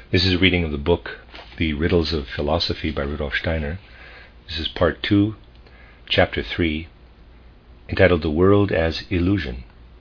This is a reading of the book, The Riddles of Philosophy by Rudolf Steiner. This is part 2, chapter 3, entitled The World as Illusion.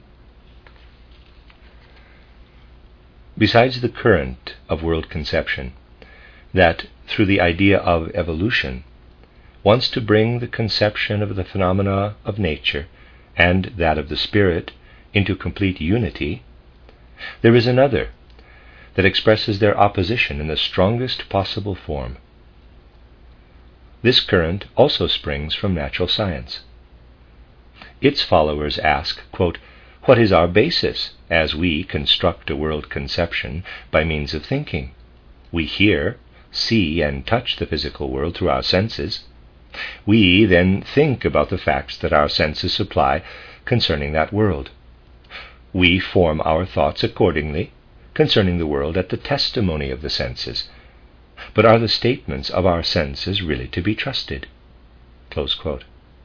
Besides the current of world conception, that through the idea of evolution wants to bring the conception of the phenomena of nature and that of the spirit into complete unity, there is another that expresses their opposition in the strongest possible form. This current also springs from natural science. Its followers ask, quote, "What is our basis as we construct a world conception by means of thinking? We hear, see, and touch the physical world through our senses. We then think about the facts that our senses supply concerning that world. We form our thoughts accordingly concerning the world at the testimony of the senses. But are the statements of our senses really to be trusted?" Close quote.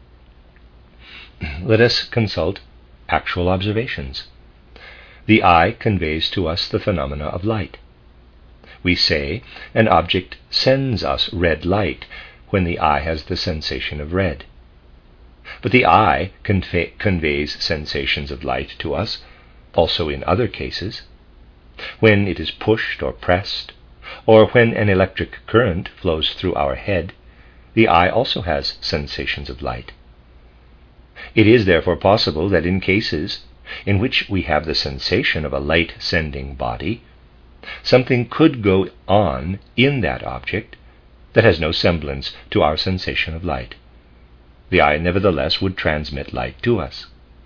Let us consult actual observations. The eye conveys to us the phenomena of light. We say an object sends us red light when the eye has the sensation of red. But the eye conveys sensations of light to us also in other cases. When it is pushed or pressed, or when an electric current flows through our head, the eye also has sensations of light. It is therefore possible that in cases in which we have the sensation of a light-sending body, something could go on in that object that has no semblance to our sensation of light. The eye nevertheless would transmit light to us.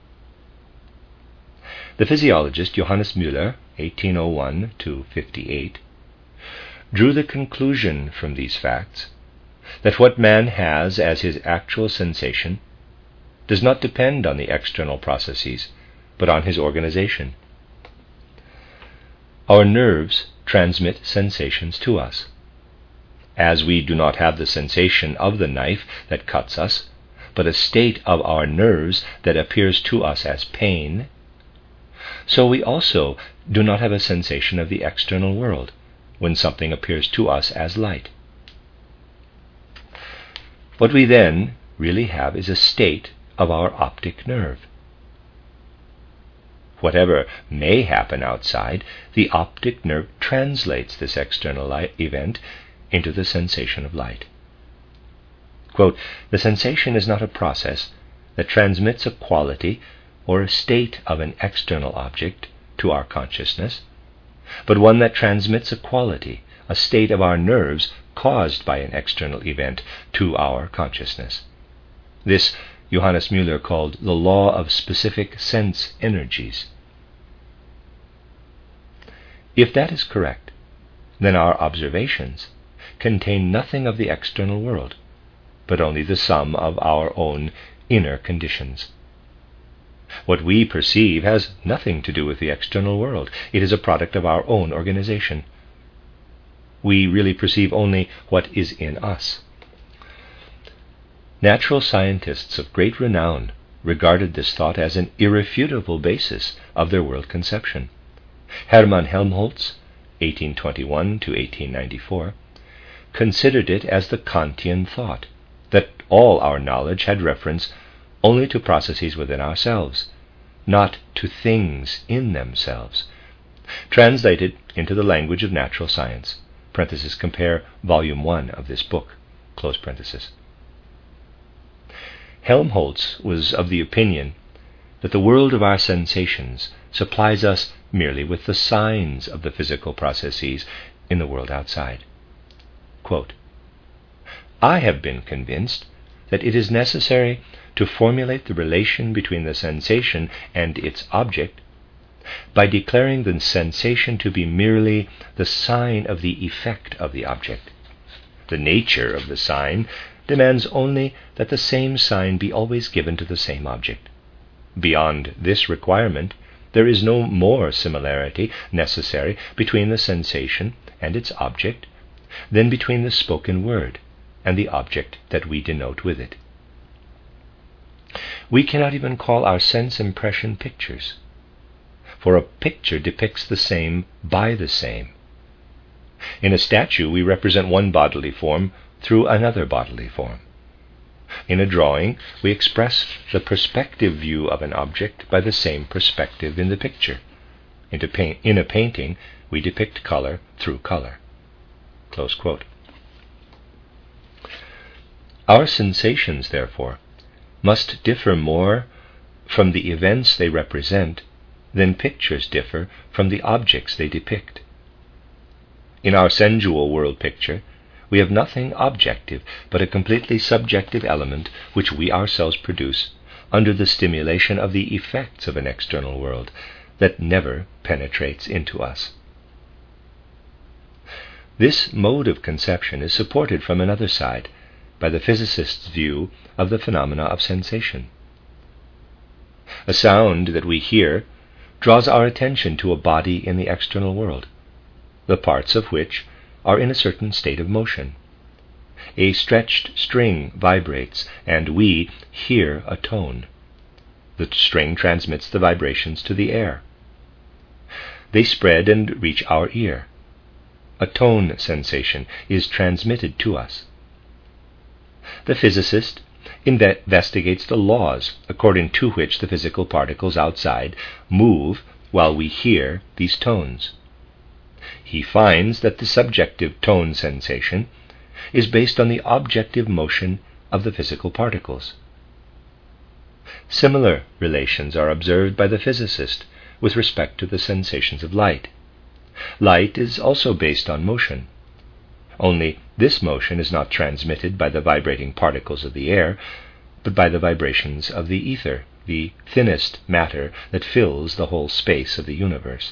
The physiologist Johannes Müller, 1801 to 58, drew the conclusion from these facts that what man has as his actual sensation does not depend on the external processes, but on his organization. Our nerves transmit sensations to us. As we do not have the sensation of the knife that cuts us, but a state of our nerves that appears to us as pain, so we also do not have a sensation of the external world when something appears to us as light. What we then really have is a state of our optic nerve. Whatever may happen outside, the optic nerve translates this external event into the sensation of light. Quote, "The sensation is not a process that transmits a quality or a state of an external object to our consciousness, but one that transmits a quality, a state of our nerves caused by an external event to our consciousness." This Johannes Müller called the law of specific sense energies. If that is correct, then our observations contain nothing of the external world, but only the sum of our own inner conditions. What we perceive has nothing to do with the external world. It is a product of our own organization. We really perceive only what is in us. Natural scientists of great renown regarded this thought as an irrefutable basis of their world conception. Hermann Helmholtz, 1821 to 1894, considered it as the Kantian thought, that all our knowledge had reference only to processes within ourselves, not to things in themselves. Translated into the language of natural science, compare volume 1 of this book, close parenthesis. Helmholtz was of the opinion that the world of our sensations supplies us merely with the signs of the physical processes in the world outside. Quote, "I have been convinced that it is necessary to formulate the relation between the sensation and its object by declaring the sensation to be merely the sign of the effect of the object. The nature of the sign demands only that the same sign be always given to the same object. Beyond this requirement, there is no more similarity necessary between the sensation and its object than between the spoken word and the object that we denote with it. We cannot even call our sense impression pictures, for a picture depicts the same by the same. In a statue, we represent one bodily form through another bodily form. In a drawing, we express the perspective view of an object by the same perspective in the picture. In a painting, we depict color through color. Close quote. Our sensations, therefore, must differ more from the events they represent than pictures differ from the objects they depict. In our sensual world picture, we have nothing objective but a completely subjective element which we ourselves produce under the stimulation of the effects of an external world that never penetrates into us. This mode of conception is supported from another side by the physicist's view of the phenomena of sensation. A sound that we hear draws our attention to a body in the external world, the parts of which are in a certain state of motion. A stretched string vibrates, and we hear a tone. The string transmits the vibrations to the air. They spread and reach our ear. A tone sensation is transmitted to us. The physicist investigates the laws according to which the physical particles outside move while we hear these tones. He finds that the subjective tone sensation is based on the objective motion of the physical particles. Similar relations are observed by the physicist with respect to the sensations of light. Light is also based on motion. Only this motion is not transmitted by the vibrating particles of the air, but by the vibrations of the ether, the thinnest matter that fills the whole space of the universe.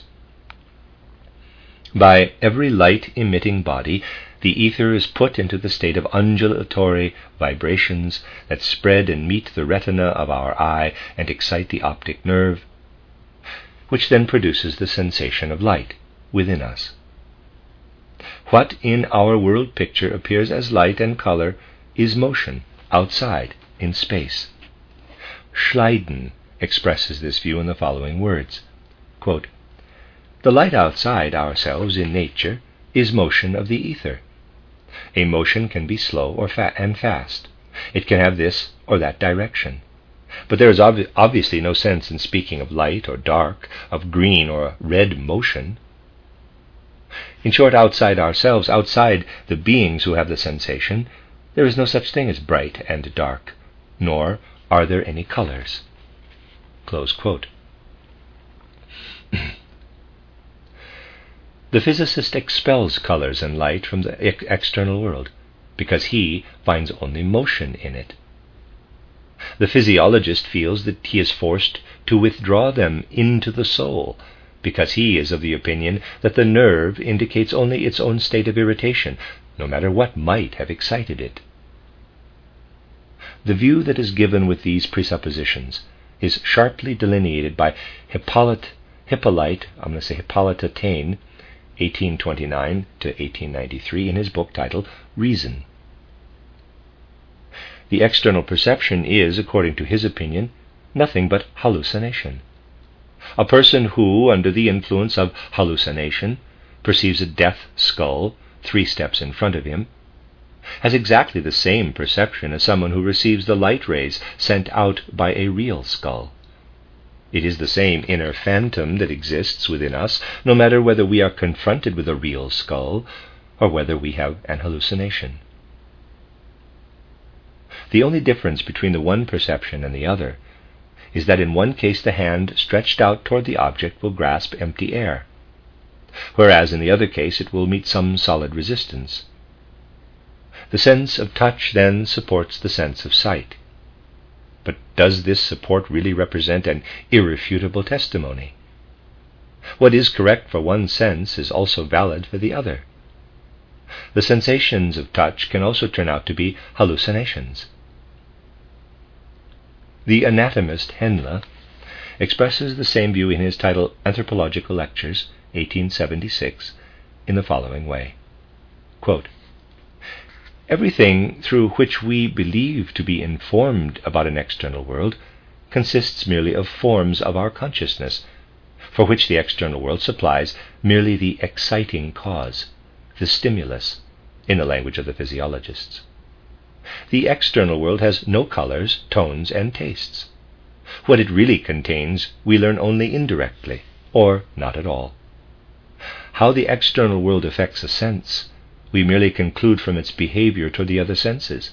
By every light-emitting body, the ether is put into the state of undulatory vibrations that spread and meet the retina of our eye and excite the optic nerve, which then produces the sensation of light within us. What in our world picture appears as light and color is motion outside in space. Schleiden expresses this view in the following words, quote, "The light outside ourselves in nature is motion of the ether. A motion can be slow or fast. It can have this or that direction. But there is obviously no sense in speaking of light or dark, of green or red motion. In short, outside ourselves, outside the beings who have the sensation, there is no such thing as bright and dark, nor are there any colors." Close quote. The physicist expels colors and light from the external world because he finds only motion in it. The physiologist feels that he is forced to withdraw them into the soul because he is of the opinion that the nerve indicates only its own state of irritation, no matter what might have excited it. The view that is given with these presuppositions is sharply delineated by Hippolyte Taine, 1829 to 1893, in his book titled Reason. The external perception is, according to his opinion, nothing but hallucination. A person who, under the influence of hallucination, perceives a death skull 3 steps in front of him, has exactly the same perception as someone who receives the light rays sent out by a real skull. It is the same inner phantom that exists within us, no matter whether we are confronted with a real skull or whether we have an hallucination. The only difference between the one perception and the other is that in one case the hand stretched out toward the object will grasp empty air, whereas in the other case it will meet some solid resistance. The sense of touch then supports the sense of sight. But does this support really represent an irrefutable testimony? What is correct for one sense is also valid for the other. The sensations of touch can also turn out to be hallucinations. The anatomist Henle expresses the same view in his title Anthropological Lectures, 1876, in the following way, quote, "Everything through which we believe to be informed about an external world consists merely of forms of our consciousness, for which the external world supplies merely the exciting cause, the stimulus, in the language of the physiologists. The external world has no colors, tones, and tastes. What it really contains we learn only indirectly, or not at all. How the external world affects a sense, we merely conclude from its behavior toward the other senses.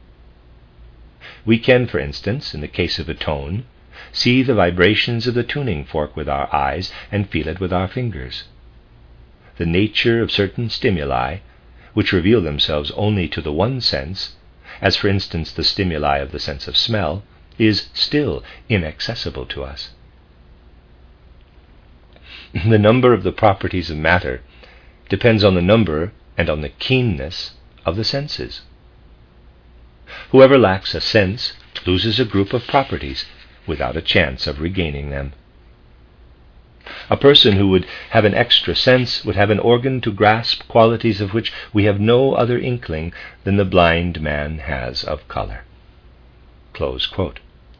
We can, for instance, in the case of a tone, see the vibrations of the tuning fork with our eyes and feel it with our fingers. The nature of certain stimuli, which reveal themselves only to the one sense, as for instance the stimuli of the sense of smell, is still inaccessible to us. The number of the properties of matter depends on the number and on the keenness of the senses. Whoever lacks a sense loses a group of properties without a chance of regaining them. A person who would have an extra sense would have an organ to grasp qualities of which we have no other inkling than the blind man has of color. Close quote.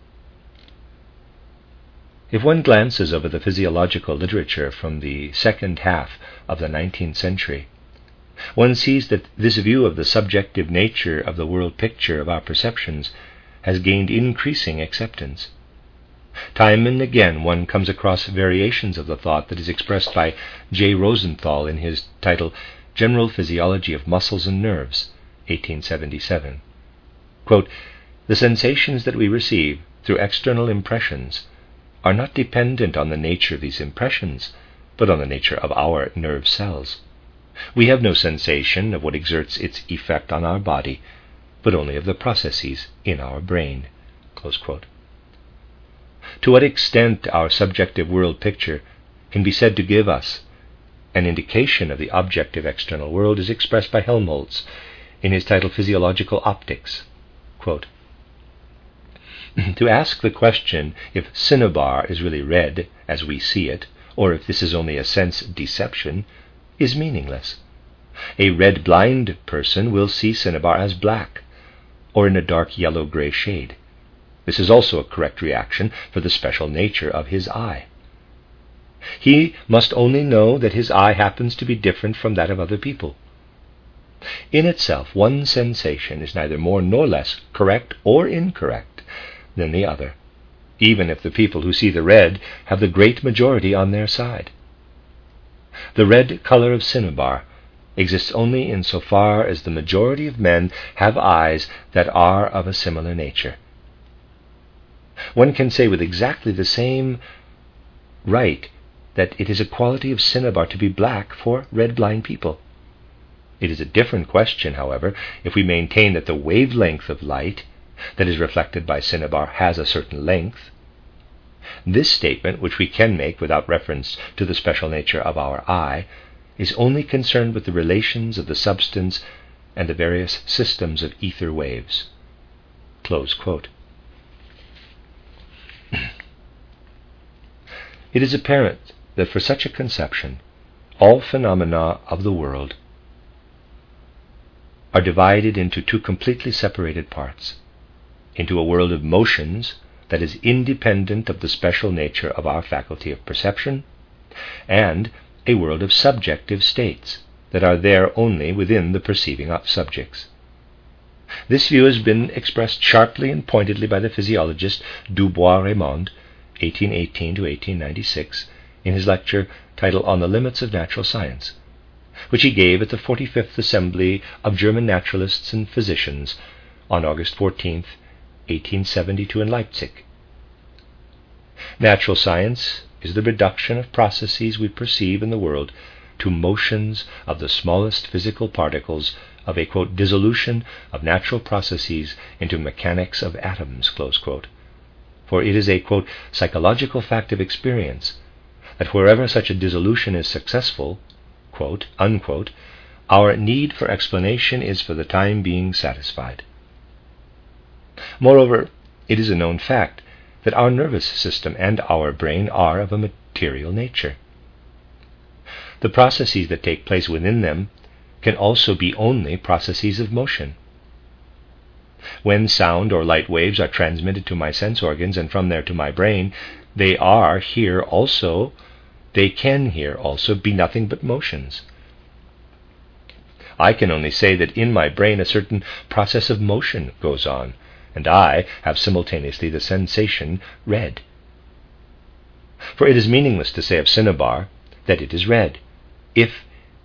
If one glances over the physiological literature from the second half of the 19th century, one sees that this view of the subjective nature of the world picture of our perceptions has gained increasing acceptance. Time and again one comes across variations of the thought that is expressed by J. Rosenthal in his title General Physiology of Muscles and Nerves, 1877. Quote, "The sensations that we receive through external impressions are not dependent on the nature of these impressions, but on the nature of our nerve cells. We have no sensation of what exerts its effect on our body, but only of the processes in our brain." Close quote. To what extent our subjective world picture can be said to give us an indication of the objective external world is expressed by Helmholtz in his title Physiological Optics. Quote, "To ask the question if cinnabar is really red as we see it, or if this is only a sense deception, is meaningless. A red blind person will see cinnabar as black, or in a dark yellow-gray shade. This is also a correct reaction for the special nature of his eye. He must only know that his eye happens to be different from that of other people. In itself, one sensation is neither more nor less correct or incorrect than the other, even if the people who see the red have the great majority on their side. The red color of cinnabar exists only in so far as the majority of men have eyes that are of a similar nature. One can say with exactly the same right that it is a quality of cinnabar to be black for red blind people. It is a different question, however, if we maintain that the wavelength of light that is reflected by cinnabar has a certain length. This statement, which we can make without reference to the special nature of our eye, is only concerned with the relations of the substance and the various systems of ether waves." Close quote. It is apparent that for such a conception, all phenomena of the world are divided into two completely separated parts, into a world of motions that is independent of the special nature of our faculty of perception, and a world of subjective states that are there only within the perceiving subjects. This view has been expressed sharply and pointedly by the physiologist Dubois-Reymond, 1818 to 1896, in his lecture titled On the Limits of Natural Science, which he gave at the 45th Assembly of German Naturalists and Physicians on August 14, 1872 in Leipzig. Natural science is the reduction of processes we perceive in the world to motions of the smallest physical particles of a, quote, dissolution of natural processes into mechanics of atoms, close quote. For it is a, quote, psychological fact of experience that wherever such a dissolution is successful, quote, unquote, our need for explanation is for the time being satisfied. Moreover, it is a known fact that our nervous system and our brain are of a material nature. The processes that take place within them can also be only processes of motion. When sound or light waves are transmitted to my sense organs and from there to my brain, they can here also be nothing but motions. I can only say that in my brain a certain process of motion goes on, and I have simultaneously the sensation red. For it is meaningless to say of cinnabar that it is red. If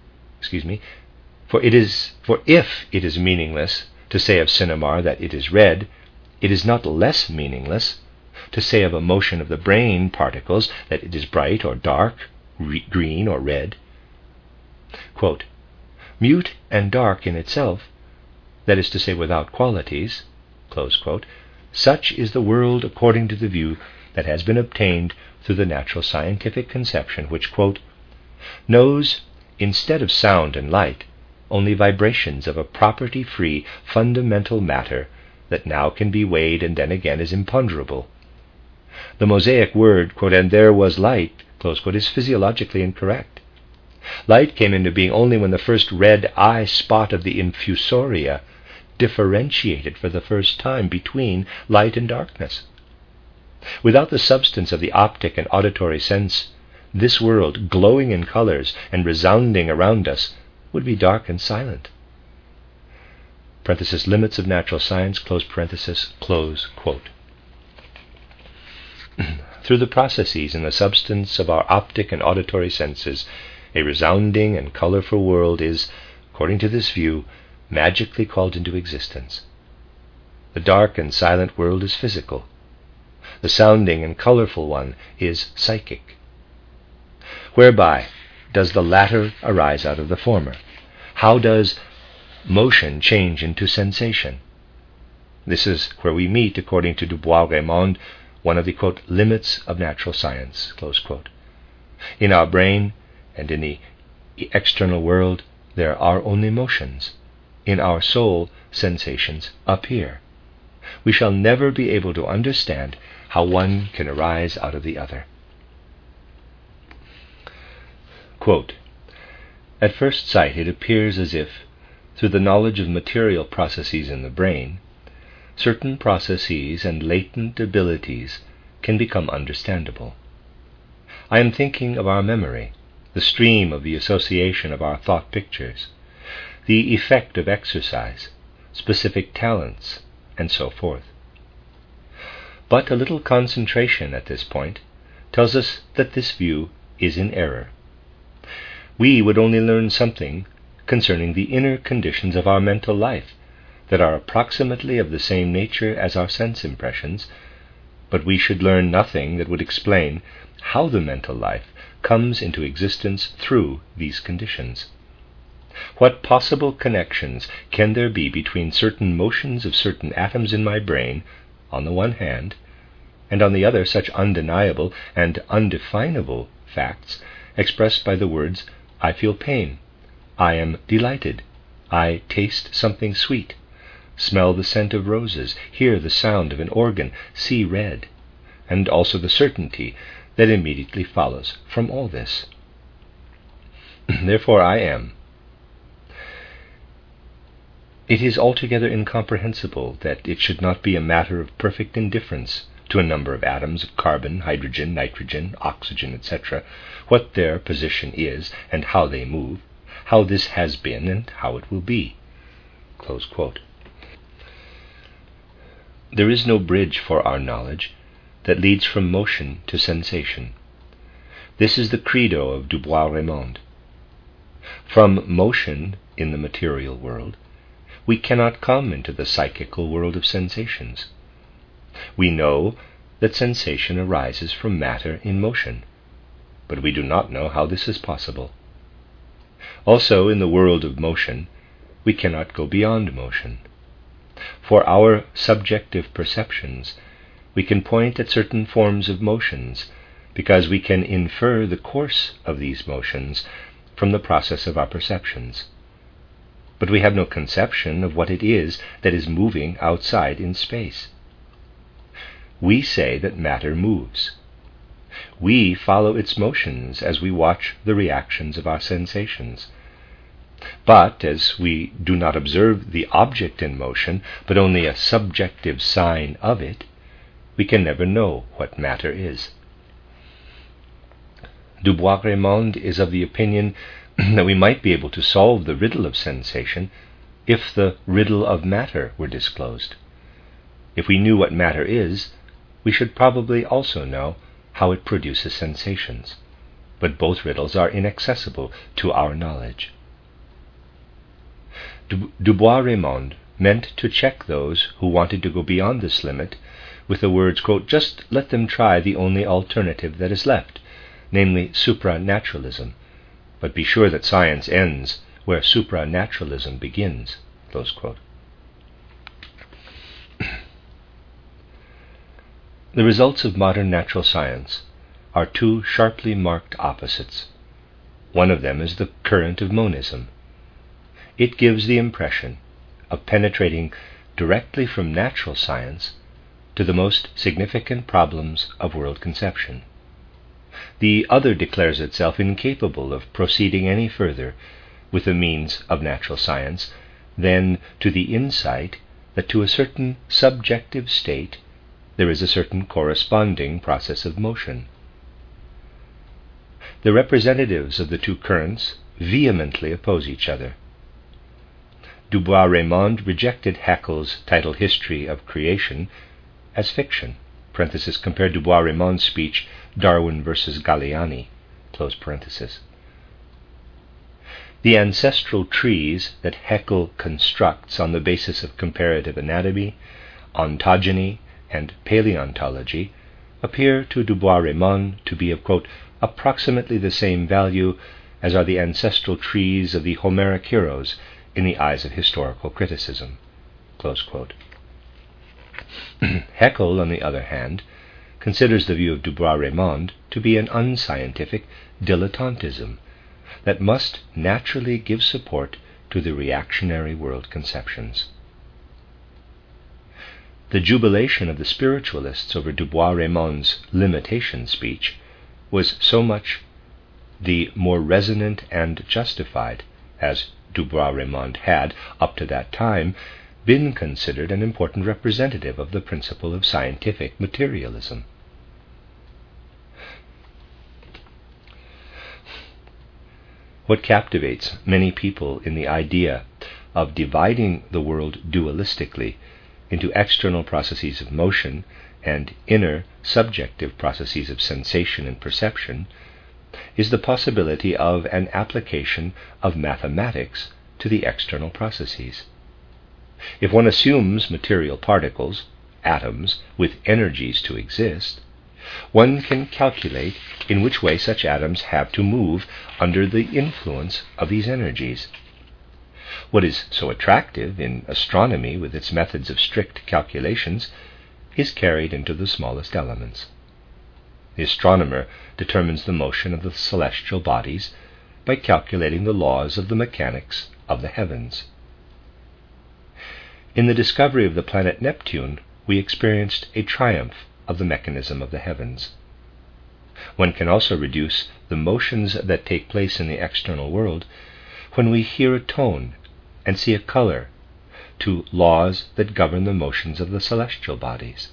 it is meaningless to say of cinnabar that it is red, it is not less meaningless to say of a motion of the brain particles that it is bright or dark, green or red. Quote, mute and dark in itself, that is to say without qualities, close quote, such is the world according to the view that has been obtained through the natural scientific conception which, quote, knows, instead of sound and light, only vibrations of a property-free fundamental matter that now can be weighed and then again is imponderable. The Mosaic word, quote, and there was light, close quote, is physiologically incorrect. Light came into being only when the first red eye spot of the infusoria differentiated for the first time between light and darkness. Without the substance of the optic and auditory sense, this world, glowing in colors and resounding around us, would be dark and silent. Parenthesis, limits of natural science, close parenthesis, close quote. Through the processes in the substance of our optic and auditory senses, a resounding and colorful world is, according to this view, magically called into existence. The dark and silent world is physical. The sounding and colorful one is psychic. Whereby does the latter arise out of the former? How does motion change into sensation? This is where we meet, according to Du Bois-Reymond, one of the, quote, limits of natural science, close quote. In our brain and in the external world, there are only motions. In our soul, sensations appear. We shall never be able to understand how one can arise out of the other. Quote, at first sight it appears as if, through the knowledge of material processes in the brain, certain processes and latent abilities can become understandable. I am thinking of our memory, the stream of the association of our thought pictures, the effect of exercise, specific talents, and so forth. But a little concentration at this point tells us that this view is in error. We would only learn something concerning the inner conditions of our mental life that are approximately of the same nature as our sense impressions, but we should learn nothing that would explain how the mental life comes into existence through these conditions. What possible connections can there be between certain motions of certain atoms in my brain, on the one hand, and on the other such undeniable and undefinable facts expressed by the words, I feel pain, I am delighted, I taste something sweet, smell the scent of roses, hear the sound of an organ, see red, and also the certainty that immediately follows from all this. Therefore I am. It is altogether incomprehensible that it should not be a matter of perfect indifference to a number of atoms of carbon, hydrogen, nitrogen, oxygen, etc., what their position is and how they move, how this has been and how it will be. Close quote. There is no bridge for our knowledge that leads from motion to sensation. This is the credo of Du Bois-Reymond. From motion in the material world, we cannot come into the psychical world of sensations. We know that sensation arises from matter in motion, but we do not know how this is possible. Also, in the world of motion, we cannot go beyond motion. For our subjective perceptions, we can point at certain forms of motions because we can infer the course of these motions from the process of our perceptions. But we have no conception of what it is that is moving outside in space. We say that matter moves. We follow its motions as we watch the reactions of our sensations. But as we do not observe the object in motion, but only a subjective sign of it, we can never know what matter is. Du Bois-Reymond is of the opinion that we might be able to solve the riddle of sensation if the riddle of matter were disclosed. If we knew what matter is, we should probably also know how it produces sensations. But both riddles are inaccessible to our knowledge. Du Bois-Reymond meant to check those who wanted to go beyond this limit with the words, quote, "Just let them try the only alternative that is left, namely supranaturalism, but be sure that science ends where supranaturalism begins," close quote. The results of modern natural science are two sharply marked opposites. One of them is the current of monism. It gives the impression of penetrating directly from natural science to the most significant problems of world conception. The other declares itself incapable of proceeding any further with the means of natural science than to the insight that to a certain subjective state there is a certain corresponding process of motion. The representatives of the two currents vehemently oppose each other. Du Bois-Reymond rejected Haeckel's titled History of Creation as fiction, compared Du Bois-Reymond's speech Darwin versus Galiani, close parenthesis. The ancestral trees that Haeckel constructs on the basis of comparative anatomy, ontogeny, and paleontology appear to Du Bois-Reymond to be of, quote, approximately the same value as are the ancestral trees of the Homeric heroes in the eyes of historical criticism, close quote. Haeckel, on the other hand, considers the view of Du Bois-Reymond to be an unscientific dilettantism that must naturally give support to the reactionary world conceptions. The jubilation of the spiritualists over Du Bois-Reymond's limitation speech was so much the more resonant and justified as Du Bois-Reymond had, up to that time, been considered an important representative of the principle of scientific materialism. What captivates many people in the idea of dividing the world dualistically into external processes of motion and inner subjective processes of sensation and perception is the possibility of an application of mathematics to the external processes. If one assumes material particles, atoms, with energies to exist, one can calculate in which way such atoms have to move under the influence of these energies. What is so attractive in astronomy, with its methods of strict calculations, is carried into the smallest elements. The astronomer determines the motion of the celestial bodies by calculating the laws of the mechanics of the heavens. In the discovery of the planet Neptune, we experienced a triumph of the mechanism of the heavens. One can also reduce the motions that take place in the external world when we hear a tone and see a color to laws that govern the motions of the celestial bodies.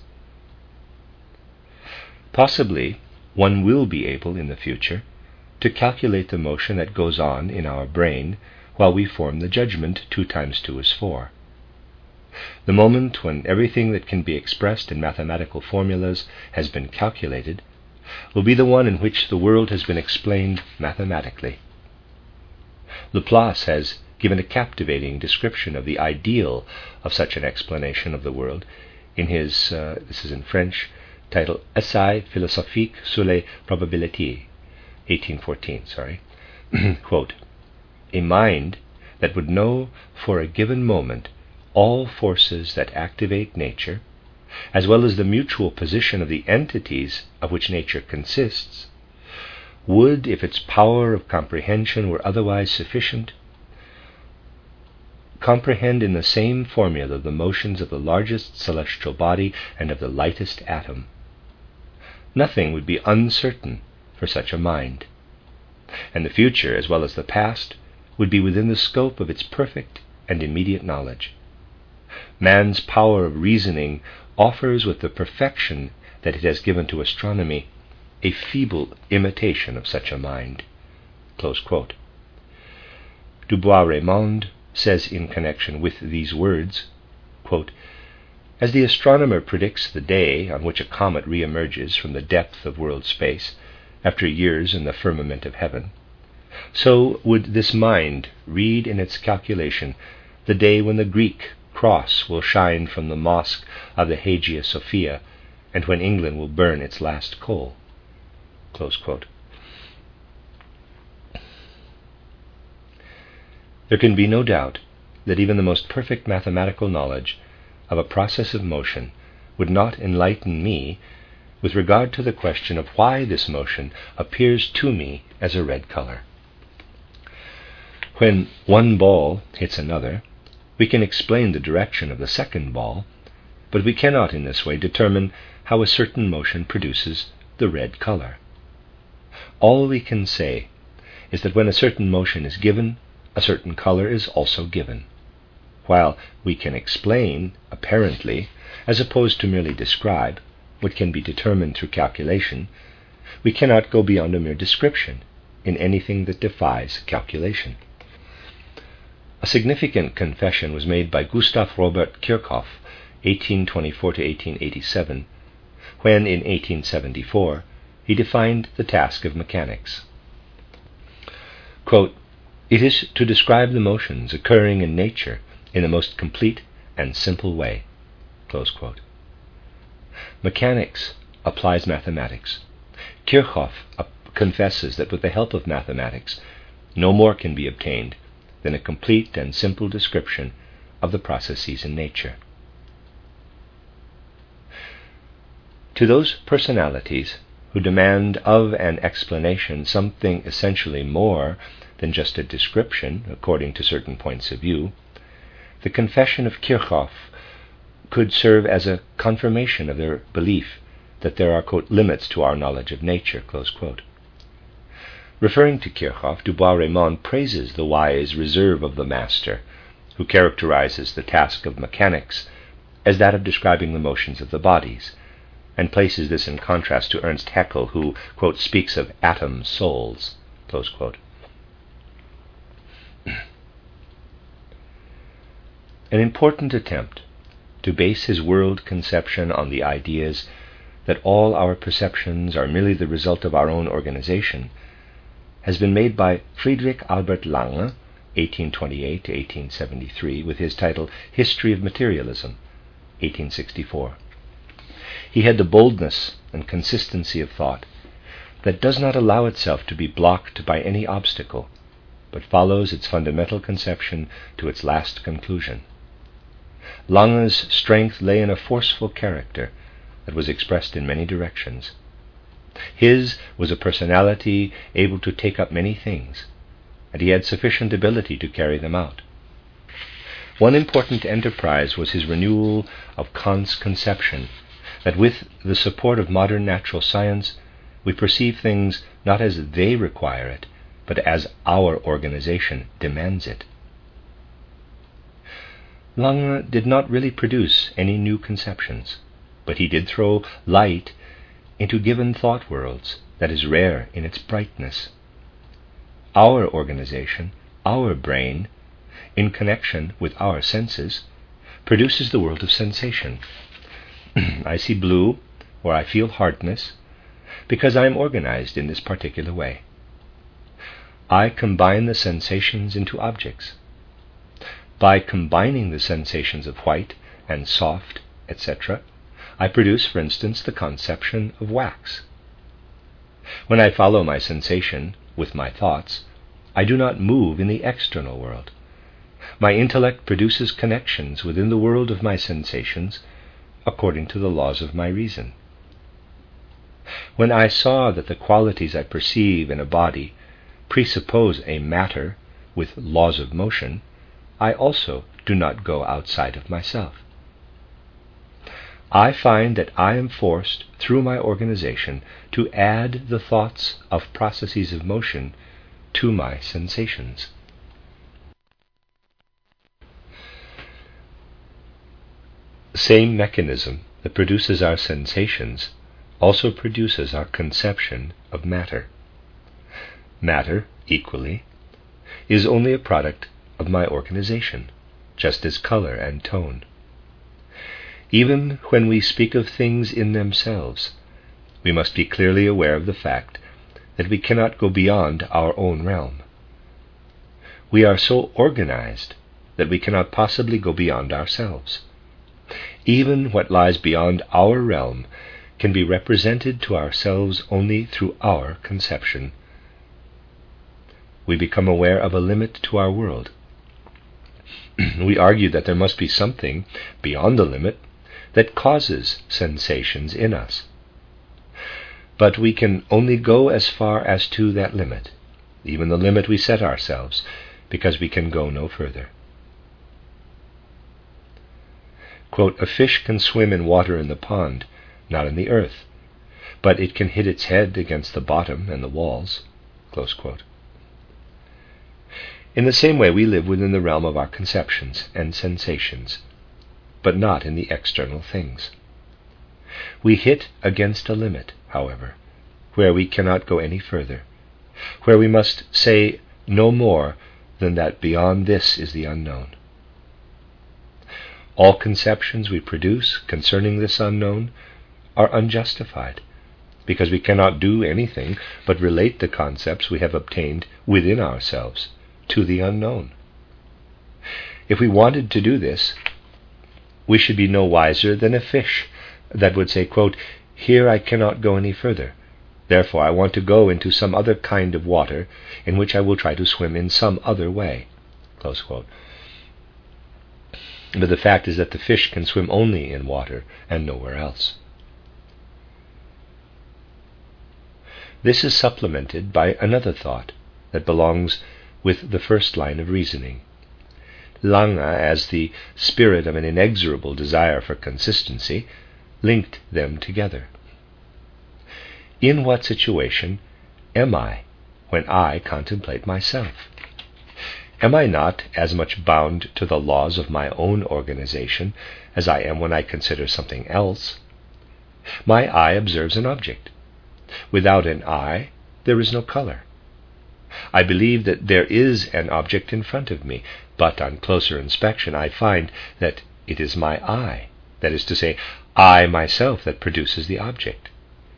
Possibly one will be able in the future to calculate the motion that goes on in our brain while we form the judgment 2 times 2 is 4. The moment when everything that can be expressed in mathematical formulas has been calculated will be the one in which the world has been explained mathematically. Laplace has given a captivating description of the ideal of such an explanation of the world in his, this is in French, titled Essai philosophique sur les probabilités, 1814, Quote, a mind that would know for a given moment all forces that activate nature, as well as the mutual position of the entities of which nature consists, would, if its power of comprehension were otherwise sufficient, comprehend in the same formula the motions of the largest celestial body and of the lightest atom. Nothing would be uncertain for such a mind, and the future, as well as the past, would be within the scope of its perfect and immediate knowledge. Man's power of reasoning offers, with the perfection that it has given to astronomy, a feeble imitation of such a mind. Close quote. Du Bois-Reymond says in connection with these words, quote, "As the astronomer predicts the day on which a comet re-emerges from the depth of world space after years in the firmament of heaven, so would this mind read in its calculation the day when the Greek cross will shine from the mosque of the Hagia Sophia and when England will burn its last coal." Close quote. There can be no doubt that even the most perfect mathematical knowledge of a process of motion would not enlighten me with regard to the question of why this motion appears to me as a red color. When one ball hits another, we can explain the direction of the second ball, but we cannot in this way determine how a certain motion produces the red color. All we can say is that when a certain motion is given, a certain color is also given. While we can explain, apparently, as opposed to merely describe, what can be determined through calculation, we cannot go beyond a mere description in anything that defies calculation. A significant confession was made by Gustav Robert Kirchhoff, 1824 to 1887, when in 1874 he defined the task of mechanics. Quote, "It is to describe the motions occurring in nature in the most complete and simple way." Close quote. Mechanics applies mathematics. Kirchhoff confesses that with the help of mathematics, no more can be obtained than a complete and simple description of the processes in nature. To those personalities who demand of an explanation something essentially more than just a description according to certain points of view, the confession of Kirchhoff could serve as a confirmation of their belief that there are, quote, "limits to our knowledge of nature," close quote. Referring to Kirchhoff, Du Bois-Reymond praises the wise reserve of the master, who characterizes the task of mechanics as that of describing the motions of the bodies, and places this in contrast to Ernst Haeckel, who, quote, "speaks of atom souls," close quote. An important attempt to base his world conception on the ideas that all our perceptions are merely the result of our own organization has been made by Friedrich Albert Lange, 1828 to 1873, with his title History of Materialism, 1864. He had the boldness and consistency of thought that does not allow itself to be blocked by any obstacle, but follows its fundamental conception to its last conclusion. Lange's strength lay in a forceful character that was expressed in many directions. His was a personality able to take up many things, and he had sufficient ability to carry them out. One important enterprise was his renewal of Kant's conception that with the support of modern natural science we perceive things not as they require it, but as our organization demands it. Lange did not really produce any new conceptions, but he did throw light into given thought worlds that is rare in its brightness. Our organization, our brain, in connection with our senses, produces the world of sensation. I see blue, or I feel hardness, because I am organized in this particular way. I combine the sensations into objects. By combining the sensations of white and soft, etc., I produce, for instance, the conception of wax. When I follow my sensation with my thoughts, I do not move in the external world. My intellect produces connections within the world of my sensations according to the laws of my reason. When I saw that the qualities I perceive in a body presuppose a matter with laws of motion, I also do not go outside of myself. I find that I am forced, through my organization, to add the thoughts of processes of motion to my sensations. The same mechanism that produces our sensations also produces our conception of matter. Matter, equally, is only a product of my organization, just as color and tone. Even when we speak of things in themselves, we must be clearly aware of the fact that we cannot go beyond our own realm. We are so organized that we cannot possibly go beyond ourselves. Even what lies beyond our realm can be represented to ourselves only through our conception. We become aware of a limit to our world. We argue that there must be something beyond the limit that causes sensations in us. But we can only go as far as to that limit, even the limit we set ourselves, because we can go no further. Quote, a fish can swim in water in the pond, not in the earth, but it can hit its head against the bottom and the walls. Close quote. In the same way, we live within the realm of our conceptions and sensations, but not in the external things. We hit against a limit, however, where we cannot go any further, where we must say no more than that beyond this is the unknown. All conceptions we produce concerning this unknown are unjustified, because we cannot do anything but relate the concepts we have obtained within ourselves to the unknown. If we wanted to do this, we should be no wiser than a fish that would say, quote, here I cannot go any further, therefore I want to go into some other kind of water in which I will try to swim in some other way. Close quote. But the fact is that the fish can swim only in water and nowhere else. This is supplemented by another thought that belongs with the first line of reasoning. Langa, as the spirit of an inexorable desire for consistency, linked them together. In what situation am I when I contemplate myself? Am I not as much bound to the laws of my own organization as I am when I consider something else? My eye observes an object. Without an eye, there is no color. I believe that there is an object in front of me, but on closer inspection I find that it is my eye, that is to say, I myself, that produces the object.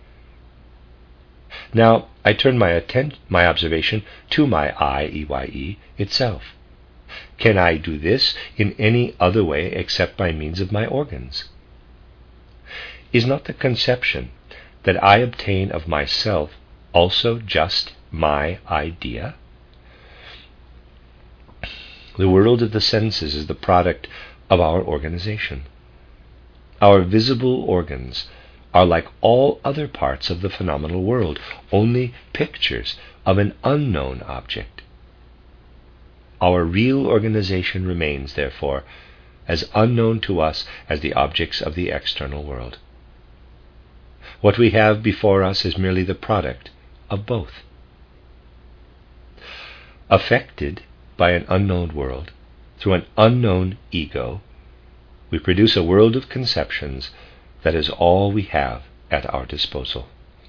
Now I turn my observation to my eye, EYE, itself. Can I do this in any other way except by means of my organs? Is not the conception that I obtain of myself also just my idea? The world of the senses is the product of our organization. Our visible organs are like all other parts of the phenomenal world, only pictures of an unknown object. Our real organization remains, therefore, as unknown to us as the objects of the external world. What we have before us is merely the product of both. Affected by an unknown world, through an unknown ego, we produce a world of conceptions that is all we have at our disposal.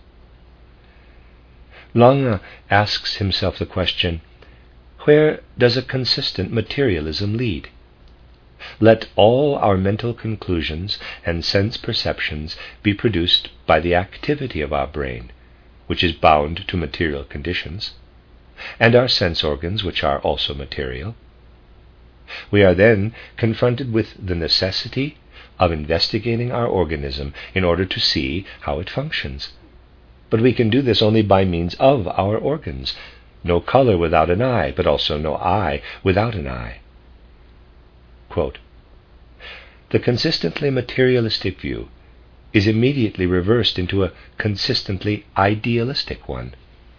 Lange asks himself the question, where does a consistent materialism lead? Let all our mental conclusions and sense perceptions be produced by the activity of our brain, which is bound to material conditions, and our sense organs, which are also material. We are then confronted with the necessity of investigating our organism in order to see how it functions. But we can do this only by means of our organs. No color without an eye, but also no eye without an eye. Quote, the consistently materialistic view is immediately reversed into a consistently idealistic one.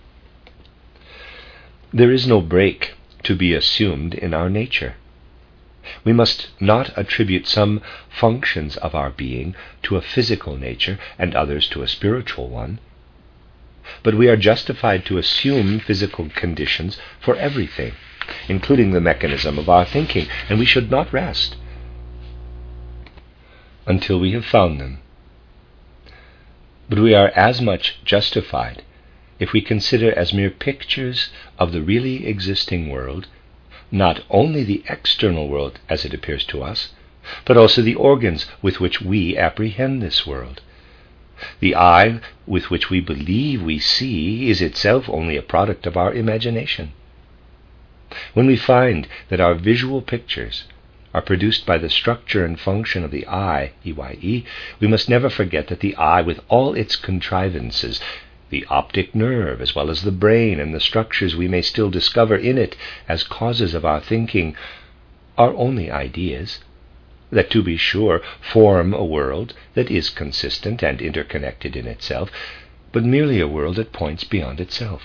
There is no break to be assumed in our nature. We must not attribute some functions of our being to a physical nature and others to a spiritual one. But we are justified to assume physical conditions for everything, including the mechanism of our thinking, and we should not rest until we have found them. But we are as much justified if we consider as mere pictures of the really existing world, not only the external world as it appears to us, but also the organs with which we apprehend this world. The eye with which we believe we see is itself only a product of our imagination. When we find that our visual pictures are produced by the structure and function of the eye, EYE, we must never forget that the eye, with all its contrivances, the optic nerve, as well as the brain and the structures we may still discover in it as causes of our thinking, are only ideas, that, to be sure, form a world that is consistent and interconnected in itself, but merely a world at points beyond itself.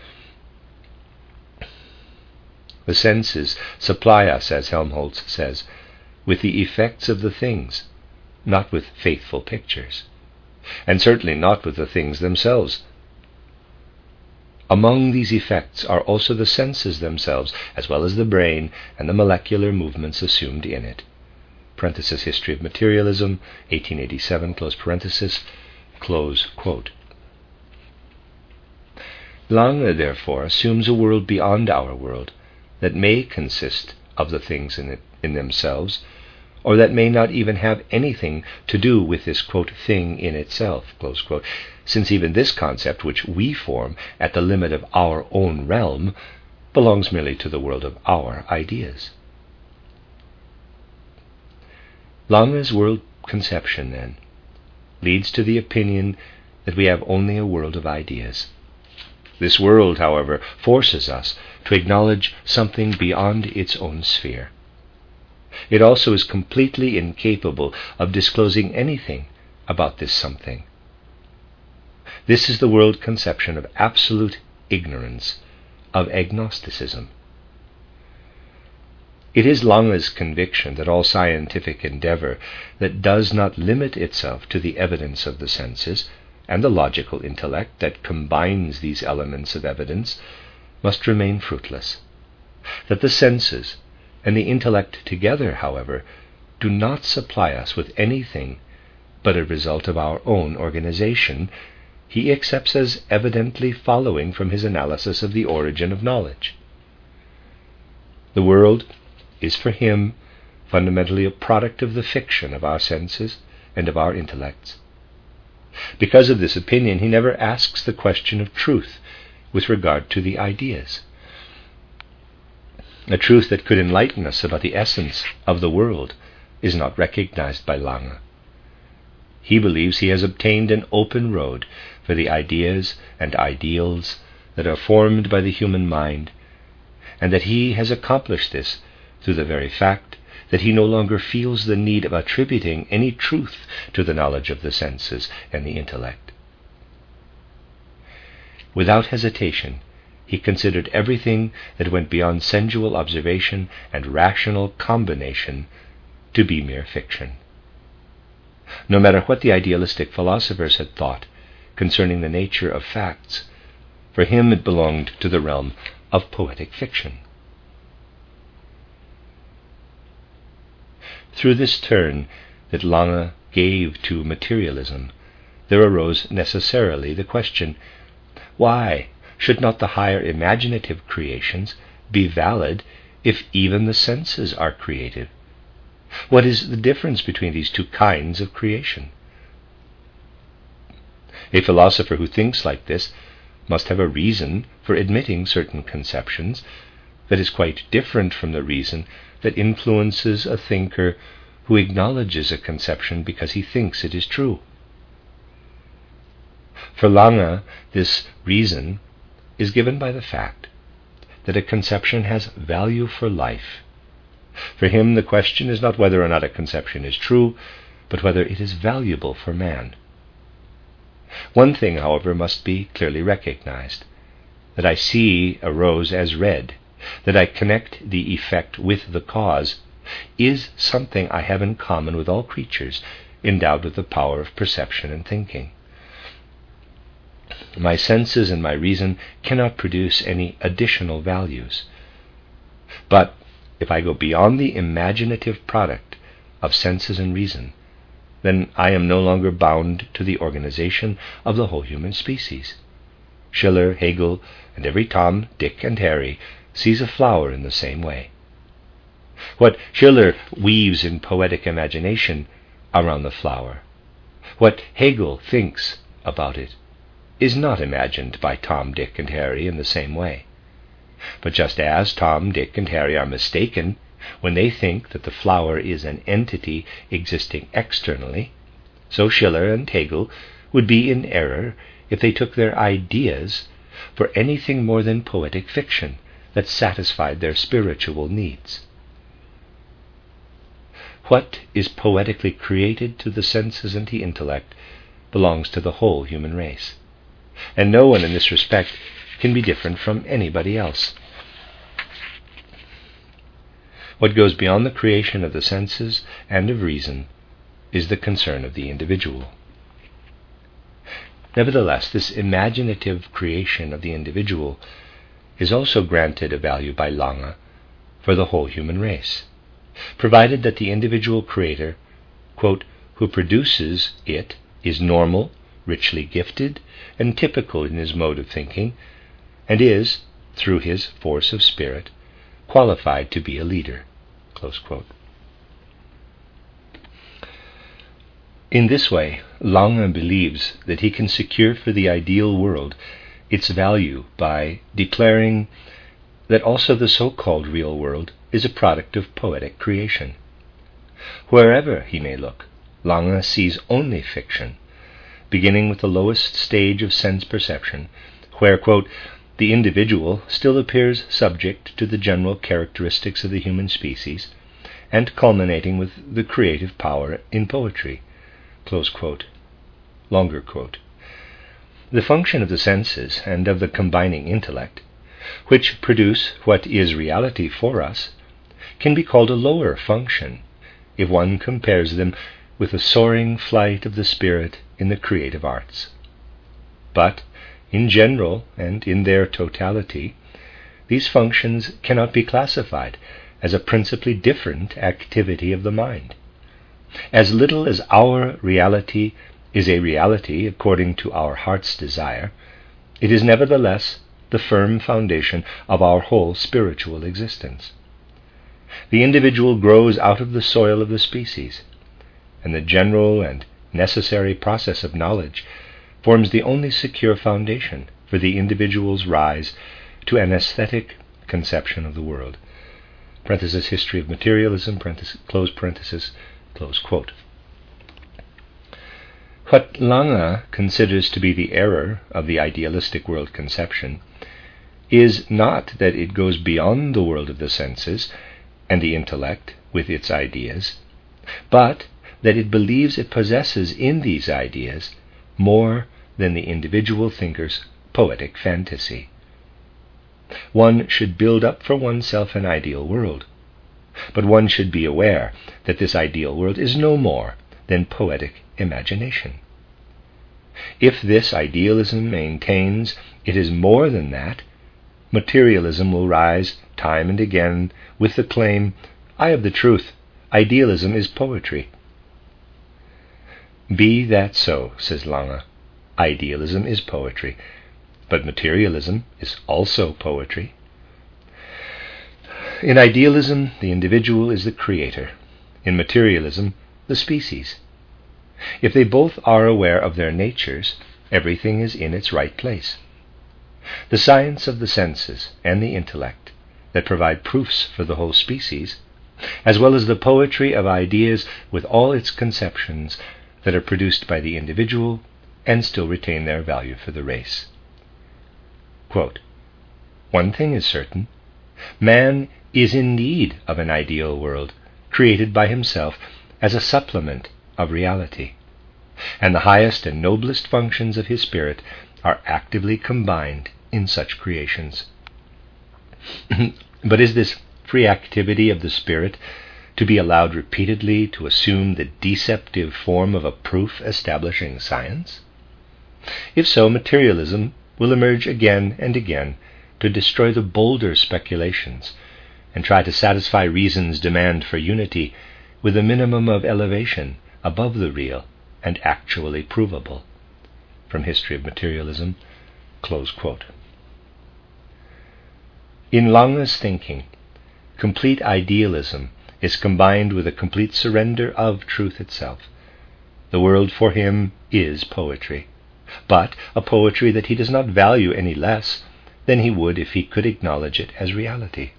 The senses supply us, as Helmholtz says, with the effects of the things, not with faithful pictures, and certainly not with the things themselves. Among these effects are also the senses themselves, as well as the brain and the molecular movements assumed in it. Parenthesis, History of Materialism, 1887, close parenthesis, close quote. Lange, therefore, assumes a world beyond our world that may consist of the things in themselves, or that may not even have anything to do with this, quote, thing in itself, close quote, since even this concept, which we form at the limit of our own realm, belongs merely to the world of our ideas. Lange's world conception, then, leads to the opinion that we have only a world of ideas. This world, however, forces us to acknowledge something beyond its own sphere. It also is completely incapable of disclosing anything about this something. This is the world conception of absolute ignorance, of agnosticism. It is Lange's conviction that all scientific endeavor that does not limit itself to the evidence of the senses and the logical intellect that combines these elements of evidence must remain fruitless. That the senses and the intellect together, however, do not supply us with anything but a result of our own organization, he accepts as evidently following from his analysis of the origin of knowledge. The world is for him fundamentally a product of the fiction of our senses and of our intellects. Because of this opinion, he never asks the question of truth with regard to the ideas. A truth that could enlighten us about the essence of the world is not recognized by Lange. He believes he has obtained an open road for the ideas and ideals that are formed by the human mind, and that he has accomplished this through the very fact that he no longer feels the need of attributing any truth to the knowledge of the senses and the intellect. Without hesitation, he considered everything that went beyond sensual observation and rational combination to be mere fiction. No matter what the idealistic philosophers had thought concerning the nature of facts, for him it belonged to the realm of poetic fiction. Through this turn that Lange gave to materialism, there arose necessarily the question, why should not the higher imaginative creations be valid if even the senses are creative? What is the difference between these two kinds of creation? A philosopher who thinks like this must have a reason for admitting certain conceptions that is quite different from the reason that influences a thinker who acknowledges a conception because he thinks it is true. For Lange, this reason is given by the fact that a conception has value for life. For him, the question is not whether or not a conception is true, but whether it is valuable for man. One thing, however, must be clearly recognized: that I see a rose as red, that I connect the effect with the cause, is something I have in common with all creatures endowed with the power of perception and thinking. My senses and my reason cannot produce any additional values. But if I go beyond the imaginative product of senses and reason, then I am no longer bound to the organization of the whole human species. Schiller, Hegel, and every Tom, Dick, and Harry sees a flower in the same way. What Schiller weaves in poetic imagination around the flower, what Hegel thinks about it, is not imagined by Tom, Dick, and Harry in the same way. But just as Tom, Dick, and Harry are mistaken when they think that the flower is an entity existing externally, so Schiller and Hegel would be in error if they took their ideas for anything more than poetic fiction that satisfied their spiritual needs. What is poetically created to the senses and the intellect belongs to the whole human race, and no one in this respect can be different from anybody else. What goes beyond the creation of the senses and of reason is the concern of the individual. Nevertheless, this imaginative creation of the individual is also granted a value by Lange for the whole human race, provided that the individual creator, quote, who produces it is normal, richly gifted, and typical in his mode of thinking, and is, through his force of spirit, qualified to be a leader. Close quote. In this way, Lange believes that he can secure for the ideal world its value by declaring that also the so-called real world is a product of poetic creation. Wherever he may look, Lange sees only fiction, beginning with the lowest stage of sense perception, where, quote, the individual still appears subject to the general characteristics of the human species, and culminating with the creative power in poetry. Close quote. Longer quote. The function of the senses and of the combining intellect, which produce what is reality for us, can be called a lower function if one compares them with the soaring flight of the spirit in the creative arts. But, in general and in their totality, these functions cannot be classified as a principally different activity of the mind. As little as our reality is a reality according to our heart's desire, it is nevertheless the firm foundation of our whole spiritual existence. The individual grows out of the soil of the species, and the general and necessary process of knowledge forms the only secure foundation for the individual's rise to an aesthetic conception of the world. Parenthesis, History of Materialism, close parenthesis, close quote. What Lange considers to be the error of the idealistic world conception is not that it goes beyond the world of the senses and the intellect with its ideas, but that it believes it possesses in these ideas more than the individual thinker's poetic fantasy. One should build up for oneself an ideal world, but one should be aware that this ideal world is no more than poetic imagination. If this idealism maintains it is more than that, materialism will rise time and again with the claim, I have the truth, idealism is poetry. Be that so, says Lange. Idealism is poetry, but materialism is also poetry. In idealism, the individual is the creator. In materialism, the species. If they both are aware of their natures, everything is in its right place. The science of the senses and the intellect that provide proofs for the whole species, as well as the poetry of ideas with all its conceptions that are produced by the individual and still retain their value for the race. Quote, one thing is certain, man is in need of an ideal world created by himself as a supplement of reality, and the highest and noblest functions of his spirit are actively combined in such creations. But is this free activity of the spirit to be allowed repeatedly to assume the deceptive form of a proof establishing science? If so, materialism will emerge again and again to destroy the bolder speculations and try to satisfy reason's demand for unity with a minimum of elevation above the real and actually provable. From History of Materialism, Close quote. In Lange's thinking, complete idealism is combined with a complete surrender of truth itself. The world for him is poetry, but a poetry that he does not value any less than he would if he could acknowledge it as reality.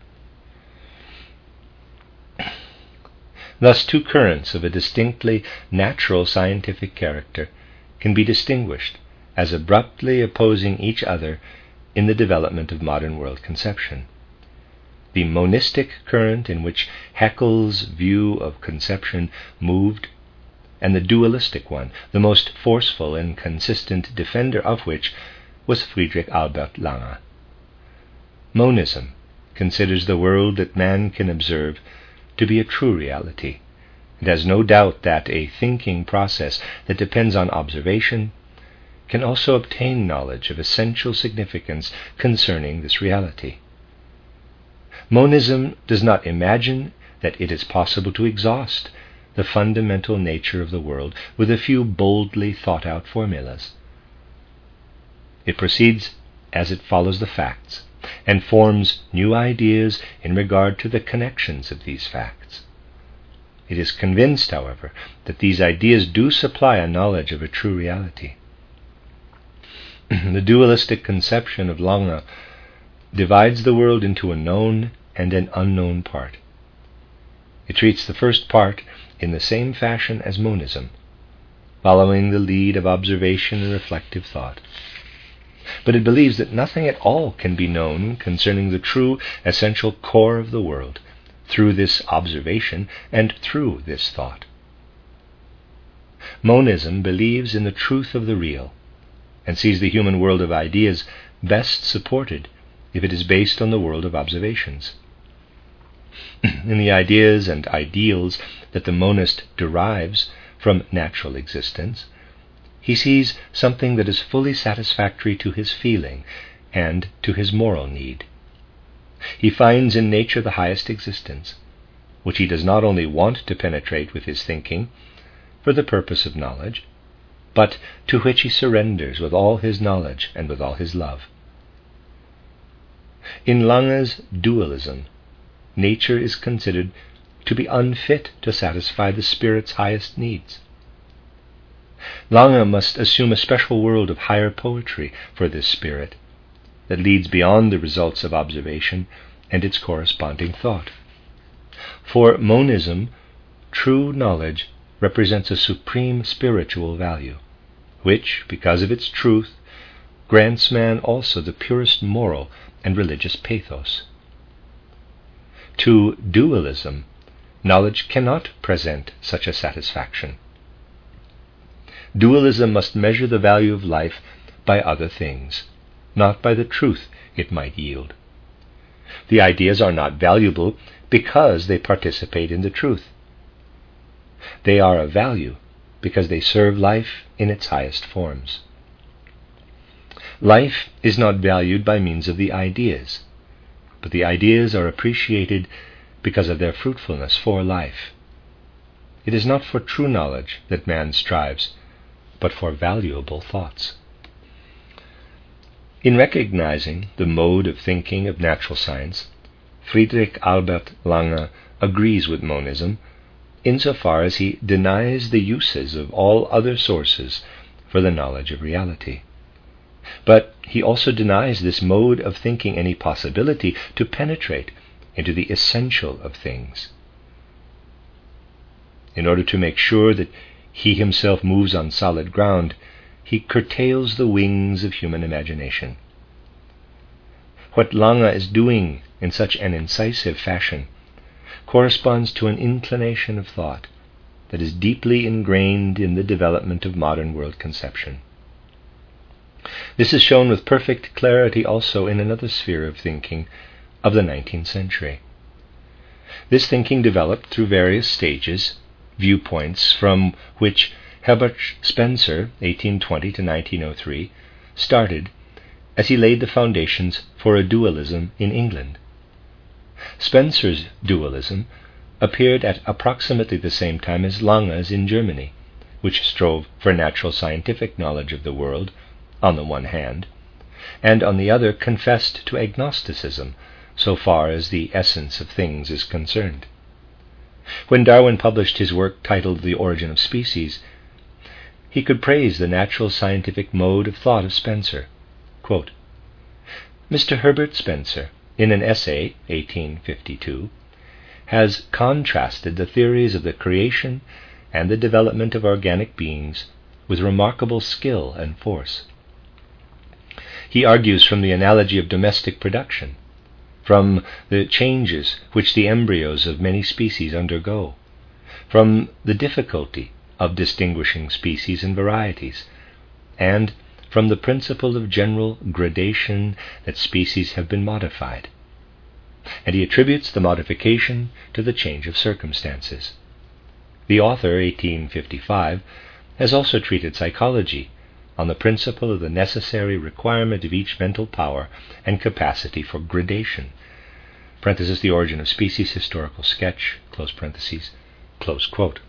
Thus, two currents of a distinctly natural scientific character can be distinguished as abruptly opposing each other in the development of modern world conception. The monistic current in which Haeckel's view of conception moved, and the dualistic one, the most forceful and consistent defender of which was Friedrich Albert Lange. Monism considers the world that man can observe to be a true reality, and has no doubt that a thinking process that depends on observation can also obtain knowledge of essential significance concerning this reality. Monism does not imagine that it is possible to exhaust the fundamental nature of the world with a few boldly thought-out formulas. It proceeds as it follows the facts, and forms new ideas in regard to the connections of these facts. It is convinced, however, that these ideas do supply a knowledge of a true reality. The dualistic conception of Lange divides the world into a known and an unknown part. It treats the first part in the same fashion as monism, following the lead of observation and reflective thought. But it believes that nothing at all can be known concerning the true essential core of the world through this observation and through this thought. Monism believes in the truth of the real, and sees the human world of ideas best supported if it is based on the world of observations. In the ideas and ideals that the monist derives from natural existence, he sees something that is fully satisfactory to his feeling and to his moral need. He finds in nature the highest existence, which he does not only want to penetrate with his thinking for the purpose of knowledge, but to which he surrenders with all his knowledge and with all his love. In Lange's dualism, nature is considered to be unfit to satisfy the spirit's highest needs. Lange must assume a special world of higher poetry for this spirit that leads beyond the results of observation and its corresponding thought. For monism, true knowledge represents a supreme spiritual value, which, because of its truth, grants man also the purest moral and religious pathos. To dualism, knowledge cannot present such a satisfaction. Dualism must measure the value of life by other things, not by the truth it might yield. The ideas are not valuable because they participate in the truth. They are of value because they serve life in its highest forms. Life is not valued by means of the ideas, but the ideas are appreciated because of their fruitfulness for life. It is not for true knowledge that man strives, but for valuable thoughts. In recognizing the mode of thinking of natural science, Friedrich Albert Lange agrees with monism insofar as he denies the uses of all other sources for the knowledge of reality. But he also denies this mode of thinking any possibility to penetrate into the essential of things. In order to make sure that he himself moves on solid ground, he curtails the wings of human imagination. What Lange is doing in such an incisive fashion corresponds to an inclination of thought that is deeply ingrained in the development of modern world conception. This is shown with perfect clarity also in another sphere of thinking of the 19th century. This thinking developed through various stages, viewpoints from which Herbert Spencer, 1820 to 1903, started as he laid the foundations for a dualism in England. Spencer's dualism appeared at approximately the same time as Lange's in Germany, which strove for natural scientific knowledge of the world, on the one hand, and on the other confessed to agnosticism so far as the essence of things is concerned. When Darwin published his work titled The Origin of Species, he could praise the natural scientific mode of thought of Spencer. Quote, Mr. Herbert Spencer, in an essay, 1852, has contrasted the theories of the creation and the development of organic beings with remarkable skill and force. He argues from the analogy of domestic production, from the changes which the embryos of many species undergo, from the difficulty of distinguishing species and varieties, and from the principle of general gradation that species have been modified. And he attributes the modification to the change of circumstances. The author, 1855, has also treated psychology on the principle of the necessary requirement of each mental power and capacity for gradation. Parenthesis, The Origin of Species, Historical Sketch, close parentheses, close quote.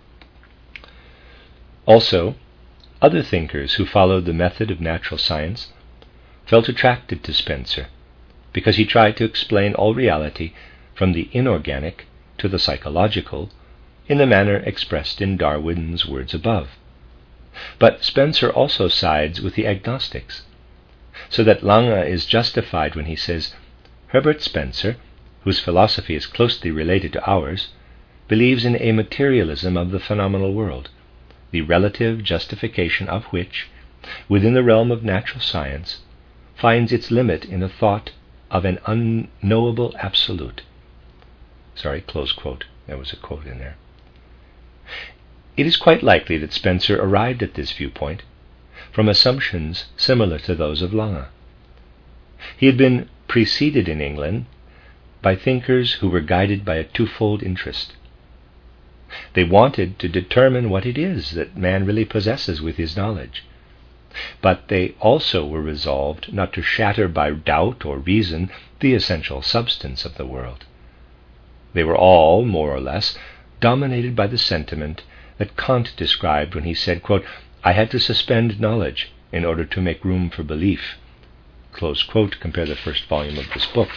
Also, other thinkers who followed the method of natural science felt attracted to Spencer because he tried to explain all reality from the inorganic to the psychological in the manner expressed in Darwin's words above. But Spencer also sides with the agnostics, so that Lange is justified when he says, Herbert Spencer, whose philosophy is closely related to ours, believes in a materialism of the phenomenal world, the relative justification of which, within the realm of natural science, finds its limit in a thought of an unknowable absolute. Close quote. There was a quote in there. It is quite likely that Spencer arrived at this viewpoint from assumptions similar to those of Lange. He had been preceded in England by thinkers who were guided by a twofold interest. They wanted to determine what it is that man really possesses with his knowledge, but they also were resolved not to shatter by doubt or reason the essential substance of the world. They were all, more or less, dominated by the sentiment that Kant described when he said, quote, I had to suspend knowledge in order to make room for belief. Close quote. Compare the first volume of this book.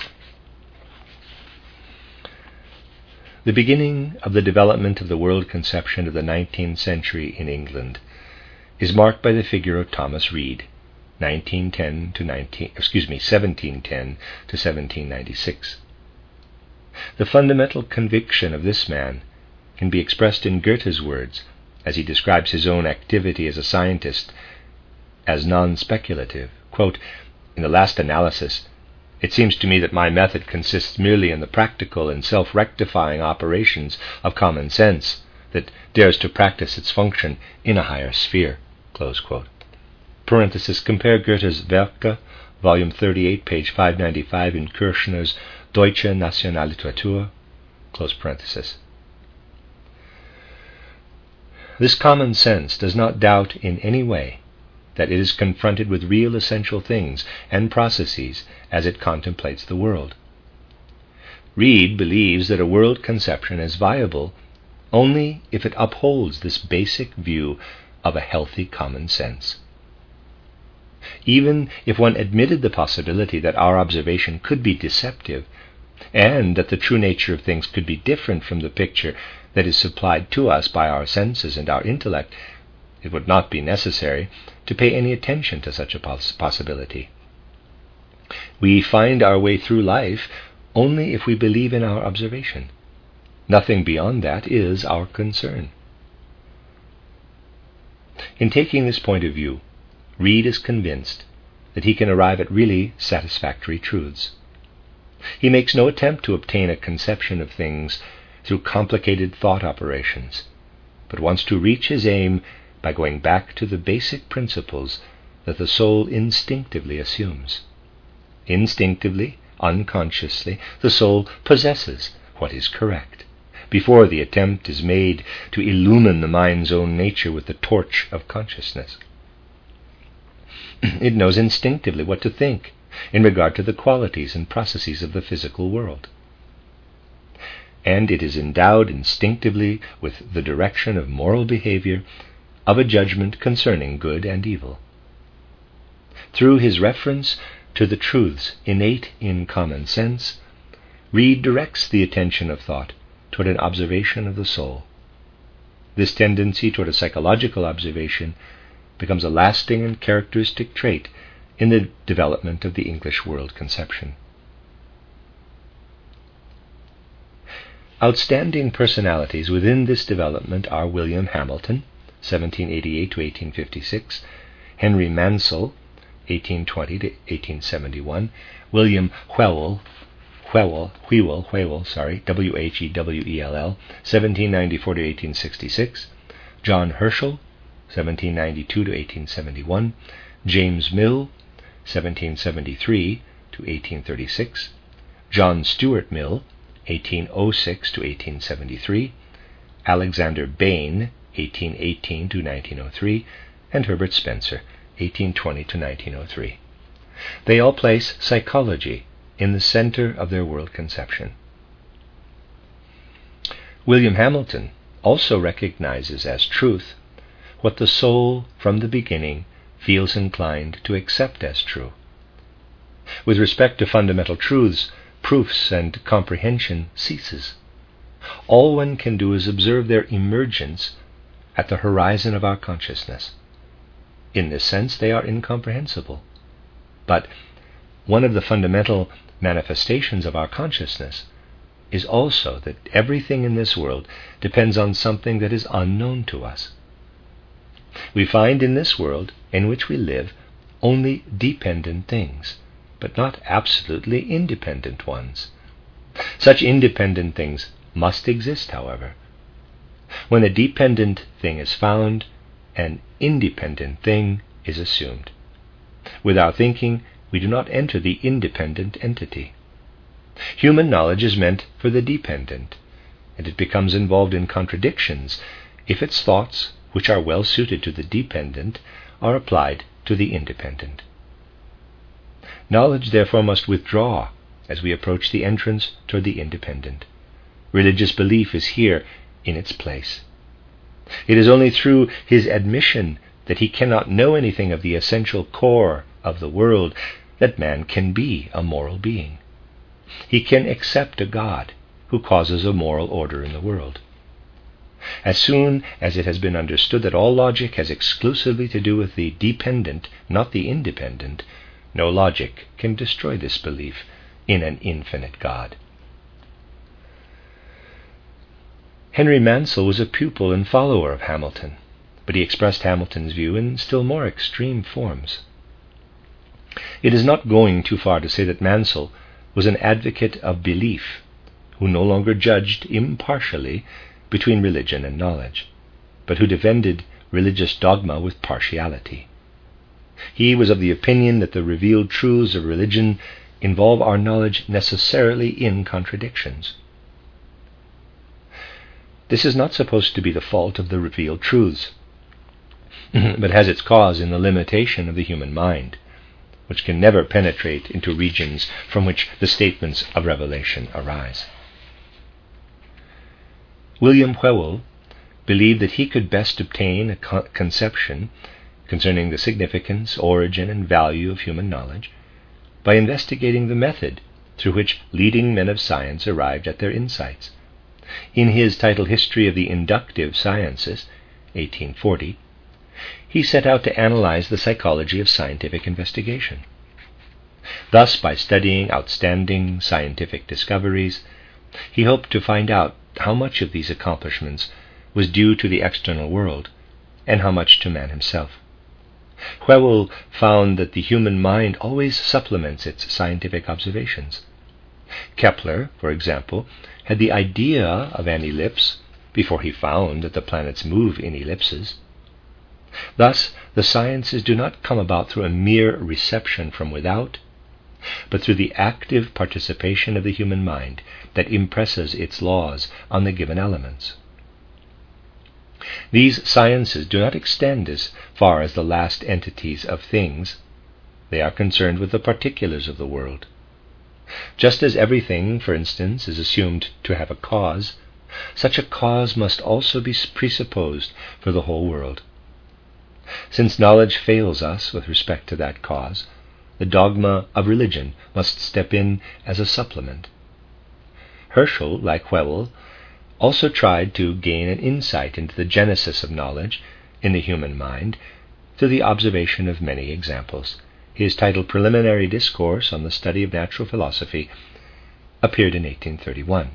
The beginning of the development of the world conception of the 19th century in England is marked by the figure of Thomas Reid, 1710 to 1796. The fundamental conviction of this man can be expressed in Goethe's words, as he describes his own activity as a scientist as non-speculative. Quote, in the last analysis, it seems to me that my method consists merely in the practical and self-rectifying operations of common sense that dares to practice its function in a higher sphere. Close quote. Parenthesis, compare Goethe's Werke, volume 38, page 595 in Kirchner's Deutsche Nationalliteratur. Close parenthesis. This common sense does not doubt in any way that it is confronted with real essential things and processes as it contemplates the world. Reid believes that a world conception is viable only if it upholds this basic view of a healthy common sense. Even if one admitted the possibility that our observation could be deceptive, and that the true nature of things could be different from the picture that is supplied to us by our senses and our intellect, it would not be necessary to pay any attention to such a possibility. We find our way through life only if we believe in our observation. Nothing beyond that is our concern. In taking this point of view, Reid is convinced that he can arrive at really satisfactory truths. He makes no attempt to obtain a conception of things through complicated thought operations, but wants to reach his aim by going back to the basic principles that the soul instinctively assumes. Instinctively, unconsciously, the soul possesses what is correct, before the attempt is made to illumine the mind's own nature with the torch of consciousness. It knows instinctively what to think in regard to the qualities and processes of the physical world. And it is endowed instinctively with the direction of moral behavior, of a judgment concerning good and evil. Through his reference to the truths innate in common sense, redirects the attention of thought toward an observation of the soul. This tendency toward a psychological observation becomes a lasting and characteristic trait in the development of the English world conception. Outstanding personalities within this development are William Hamilton, 1788 to 1856, Henry Mansell, 1820 to 1871, William Whewell, Whewell, W-H-E-W-E-L-L, 1794 to 1866, John Herschel, 1792 to 1871, James Mill, 1773 to 1836, John Stuart Mill, 1806 to 1873, Alexander Bain, 1818 to 1903, and Herbert Spencer, 1820 to 1903. They all place psychology in the center of their world conception. William Hamilton also recognizes as truth what the soul from the beginning feels inclined to accept as true. With respect to fundamental truths, proofs and comprehension ceases. All one can do is observe their emergence at the horizon of our consciousness. In this sense, they are incomprehensible. But one of the fundamental manifestations of our consciousness is also that everything in this world depends on something that is unknown to us. We find in this world in which we live only dependent things, but not absolutely independent ones. Such independent things must exist, however. When a dependent thing is found, an independent thing is assumed. With our thinking, we do not enter the independent entity. Human knowledge is meant for the dependent, and it becomes involved in contradictions if its thoughts, which are well suited to the dependent, are applied to the independent. Knowledge, therefore, must withdraw as we approach the entrance toward the independent. Religious belief is here in its place. It is only through his admission that he cannot know anything of the essential core of the world that man can be a moral being. He can accept a God who causes a moral order in the world. As soon as it has been understood that all logic has exclusively to do with the dependent, not the independent, no logic can destroy this belief in an infinite God. Henry Mansell was a pupil and follower of Hamilton, but he expressed Hamilton's view in still more extreme forms. It is not going too far to say that Mansell was an advocate of belief, who no longer judged impartially between religion and knowledge, but who defended religious dogma with partiality. He was of the opinion that the revealed truths of religion involve our knowledge necessarily in contradictions. This is not supposed to be the fault of the revealed truths, but has its cause in the limitation of the human mind, which can never penetrate into regions from which the statements of revelation arise. William Whewell believed that he could best obtain a conception concerning the significance, origin, and value of human knowledge by investigating the method through which leading men of science arrived at their insights. In his titled History of the Inductive Sciences, 1840, he set out to analyze the psychology of scientific investigation. Thus, by studying outstanding scientific discoveries, he hoped to find out how much of these accomplishments was due to the external world and how much to man himself. Whewell found that the human mind always supplements its scientific observations. Kepler, for example, had the idea of an ellipse before he found that the planets move in ellipses. Thus, the sciences do not come about through a mere reception from without, but through the active participation of the human mind that impresses its laws on the given elements. These sciences do not extend as far as the last entities of things. They are concerned with the particulars of the world. Just as everything, for instance, is assumed to have a cause, such a cause must also be presupposed for the whole world. Since knowledge fails us with respect to that cause, the dogma of religion must step in as a supplement. Herschel, like Whewell, also tried to gain an insight into the genesis of knowledge in the human mind through the observation of many examples. His titled Preliminary Discourse on the Study of Natural Philosophy appeared in 1831.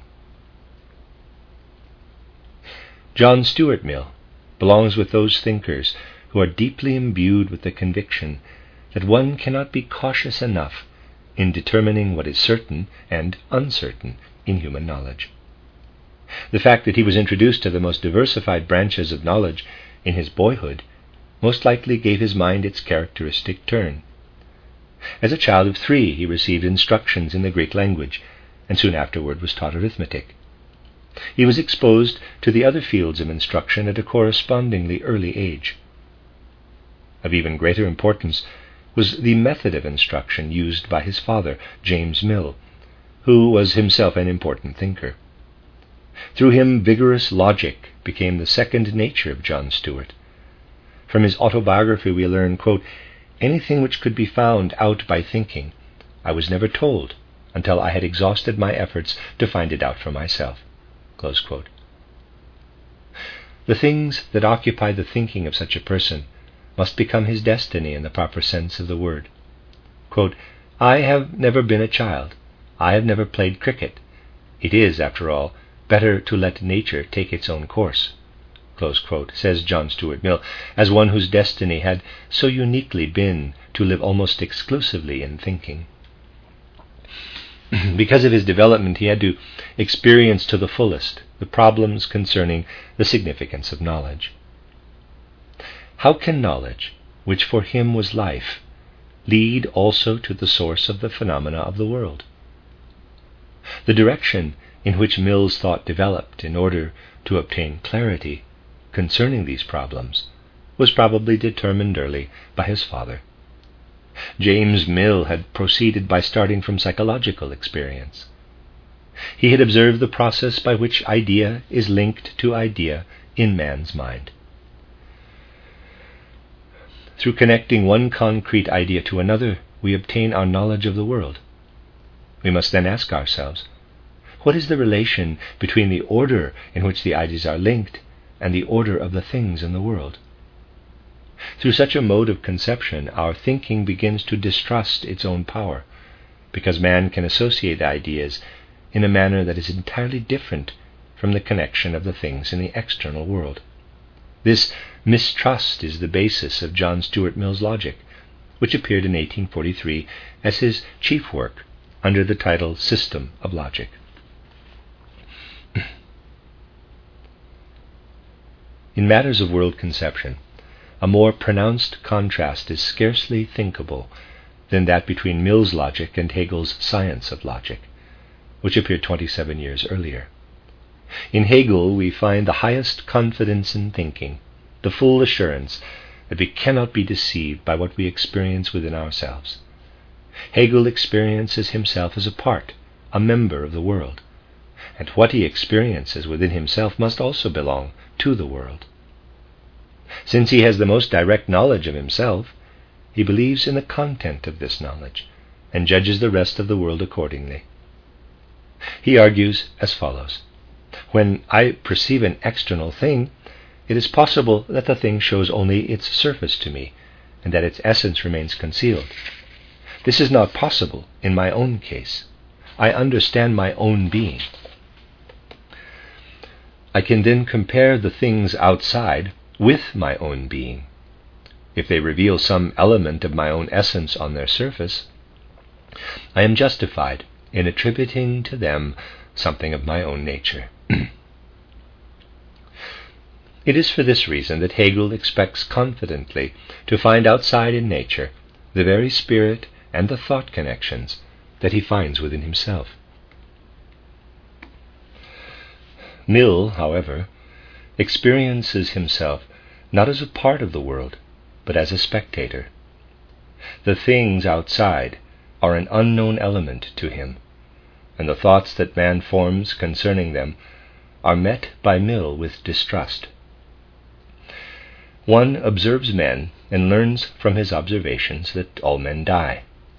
John Stuart Mill belongs with those thinkers who are deeply imbued with the conviction that one cannot be cautious enough in determining what is certain and uncertain in human knowledge. The fact that he was introduced to the most diversified branches of knowledge in his boyhood most likely gave his mind its characteristic turn. As a child of 3, he received instructions in the Greek language, and soon afterward was taught arithmetic. He was exposed to the other fields of instruction at a correspondingly early age. Of even greater importance was the method of instruction used by his father, James Mill, who was himself an important thinker. Through him, vigorous logic became the second nature of John Stuart. From his autobiography we learn, quote, "Anything which could be found out by thinking, I was never told until I had exhausted my efforts to find it out for myself." Close quote. The things that occupy the thinking of such a person must become his destiny in the proper sense of the word. Quote, "I have never been a child. I have never played cricket. It is, after all, better to let nature take its own course," close quote, says John Stuart Mill, as one whose destiny had so uniquely been to live almost exclusively in thinking. Because of his development, he had to experience to the fullest the problems concerning the significance of knowledge. How can knowledge, which for him was life, lead also to the source of the phenomena of the world? The direction in which Mill's thought developed in order to obtain clarity concerning these problems was probably determined early by his father. James Mill had proceeded by starting from psychological experience. He had observed the process by which idea is linked to idea in man's mind. Through connecting one concrete idea to another, we obtain our knowledge of the world. We must then ask ourselves, what is the relation between the order in which the ideas are linked and the order of the things in the world? Through such a mode of conception, our thinking begins to distrust its own power, because man can associate ideas in a manner that is entirely different from the connection of the things in the external world. This mistrust is the basis of John Stuart Mill's logic, which appeared in 1843 as his chief work under the title System of Logic. In matters of world conception, a more pronounced contrast is scarcely thinkable than that between Mill's logic and Hegel's Science of Logic, which appeared 27 years earlier. In Hegel we find the highest confidence in thinking, the full assurance that we cannot be deceived by what we experience within ourselves. Hegel experiences himself as a part, a member of the world, and what he experiences within himself must also belong to the world. Since he has the most direct knowledge of himself, he believes in the content of this knowledge and judges the rest of the world accordingly. He argues as follows: when I perceive an external thing, it is possible that the thing shows only its surface to me, and that its essence remains concealed. This is not possible in my own case. I understand my own being. I can then compare the things outside with my own being. If they reveal some element of my own essence on their surface, I am justified in attributing to them something of my own nature. It is for this reason that Hegel expects confidently to find outside in nature the very spirit and the thought connections that he finds within himself. Mill, however, experiences himself not as a part of the world, but as a spectator. The things outside are an unknown element to him, and the thoughts that man forms concerning them are met by Mill with distrust. One observes men and learns from his observations that all men die.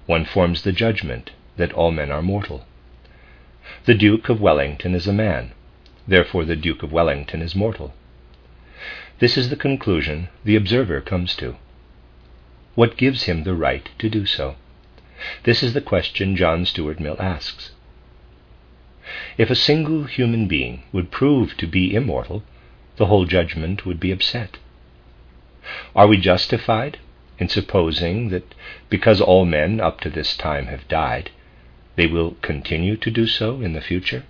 one forms the judgment that all men are mortal. The Duke of Wellington is a man, therefore the Duke of Wellington is mortal. This is the conclusion the observer comes to. What gives him the right to do so? This is the question John Stuart Mill asks. If a single human being would prove to be immortal, the whole judgment would be upset. Are we justified in supposing that because all men up to this time have died, they will continue to do so in the future?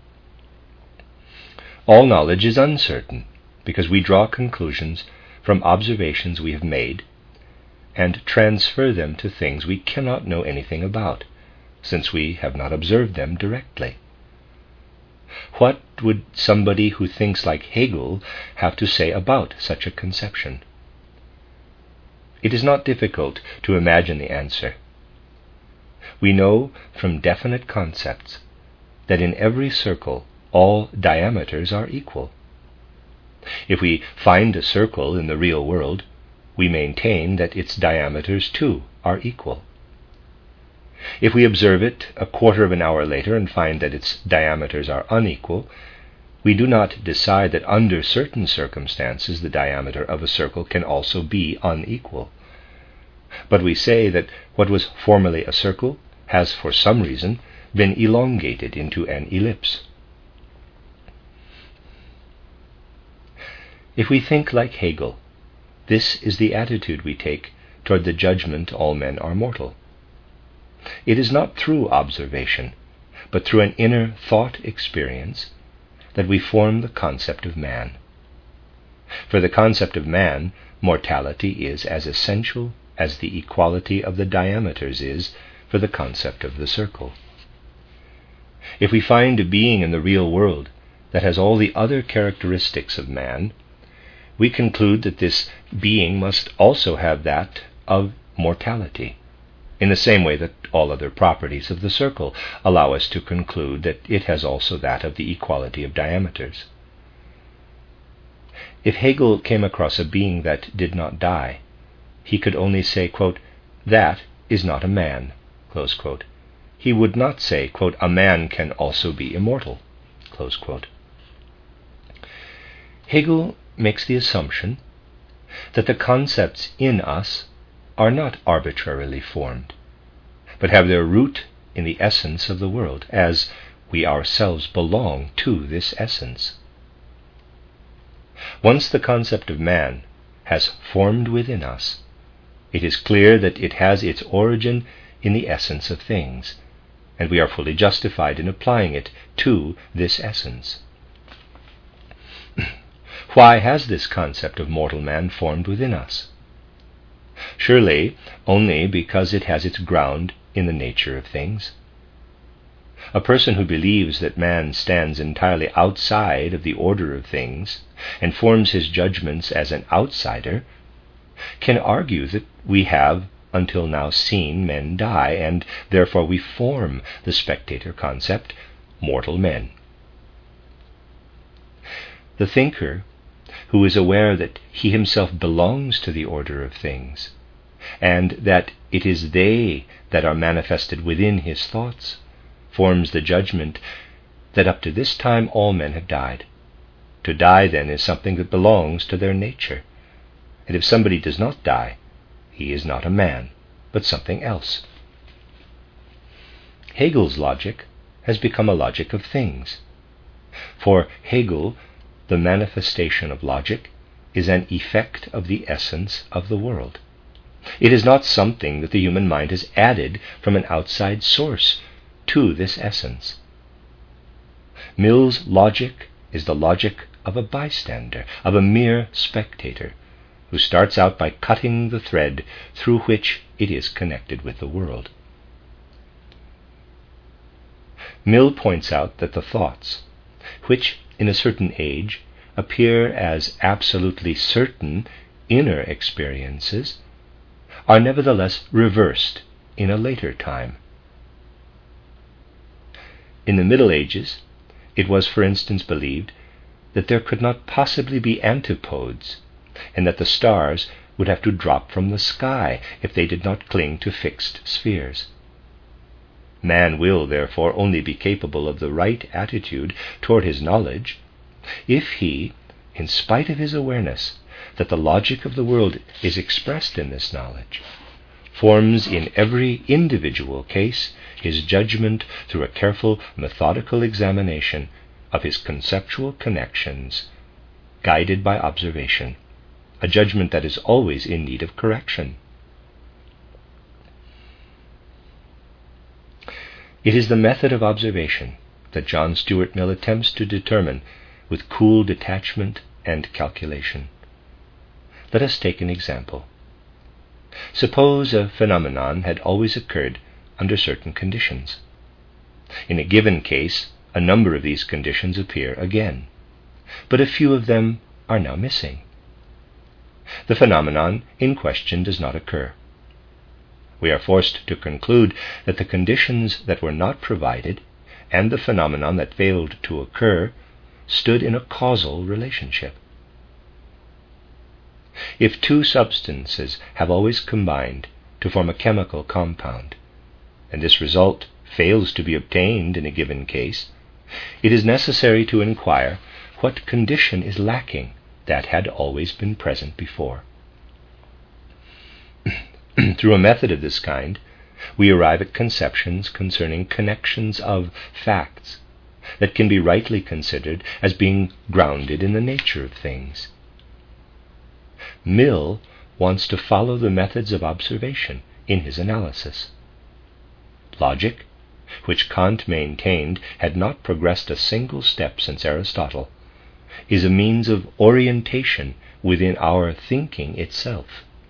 All knowledge is uncertain because we draw conclusions from observations we have made and transfer them to things we cannot know anything about, since we have not observed them directly. What would somebody who thinks like Hegel have to say about such a conception? It is not difficult to imagine the answer. We know from definite concepts that in every circle all diameters are equal. If we find a circle in the real world, we maintain that its diameters too are equal. If we observe it a quarter of an hour later and find that its diameters are unequal, we do not decide that under certain circumstances the diameter of a circle can also be unequal. But we say that what was formerly a circle has for some reason been elongated into an ellipse. If we think like Hegel, this is the attitude we take toward the judgment all men are mortal. It is not through observation, but through an inner thought experience that we form the concept of man. For the concept of man, mortality is as essential as the equality of the diameters is for the concept of the circle. If we find a being in the real world that has all the other characteristics of man, we conclude that this being must also have that of mortality, in the same way that all other properties of the circle allow us to conclude that it has also that of the equality of diameters. If Hegel came across a being that did not die, he could only say, quote, "That is not a man," close quote. He would not say, quote, "A man can also be immortal," close quote. Hegel makes the assumption that the concepts in us are not arbitrarily formed, but have their root in the essence of the world, as we ourselves belong to this essence. Once the concept of man has formed within us, it is clear that it has its origin in the essence of things, and we are fully justified in applying it to this essence. Why has this concept of mortal man formed within us? Surely only because it has its ground in the nature of things. A person who believes that man stands entirely outside of the order of things and forms his judgments as an outsider can argue that we have until now seen men die, and therefore we form the spectator concept, mortal men. The thinker who is aware that he himself belongs to the order of things, and that it is they that are manifested within his thoughts, forms the judgment that up to this time all men have died. To die, then, is something that belongs to their nature. And if somebody does not die, he is not a man, but something else. Hegel's logic has become a logic of things. For Hegel, the manifestation of logic is an effect of the essence of the world. It is not something that the human mind has added from an outside source to this essence. Mill's logic is the logic of a bystander, of a mere spectator, who starts out by cutting the thread through which it is connected with the world. Mill points out that the thoughts, which in a certain age appear as absolutely certain inner experiences, are nevertheless reversed in a later time. In the Middle Ages, it was, for instance, believed that there could not possibly be antipodes, and that the stars would have to drop from the sky if they did not cling to fixed spheres. Man will, therefore, only be capable of the right attitude toward his knowledge if he, in spite of his awareness that the logic of the world is expressed in this knowledge, forms in every individual case his judgment through a careful, methodical examination of his conceptual connections, guided by observation, a judgment that is always in need of correction. It is the method of observation that John Stuart Mill attempts to determine with cool detachment and calculation. Let us take an example. Suppose a phenomenon had always occurred under certain conditions. In a given case, a number of these conditions appear again, but a few of them are now missing. The phenomenon in question does not occur. We are forced to conclude that the conditions that were not provided and the phenomenon that failed to occur stood in a causal relationship. If two substances have always combined to form a chemical compound, and this result fails to be obtained in a given case, it is necessary to inquire what condition is lacking that had always been present before. Through a method of this kind, we arrive at conceptions concerning connections of facts that can be rightly considered as being grounded in the nature of things. Mill wants to follow the methods of observation in his analysis. Logic, which Kant maintained had not progressed a single step since Aristotle, is a means of orientation within our thinking itself.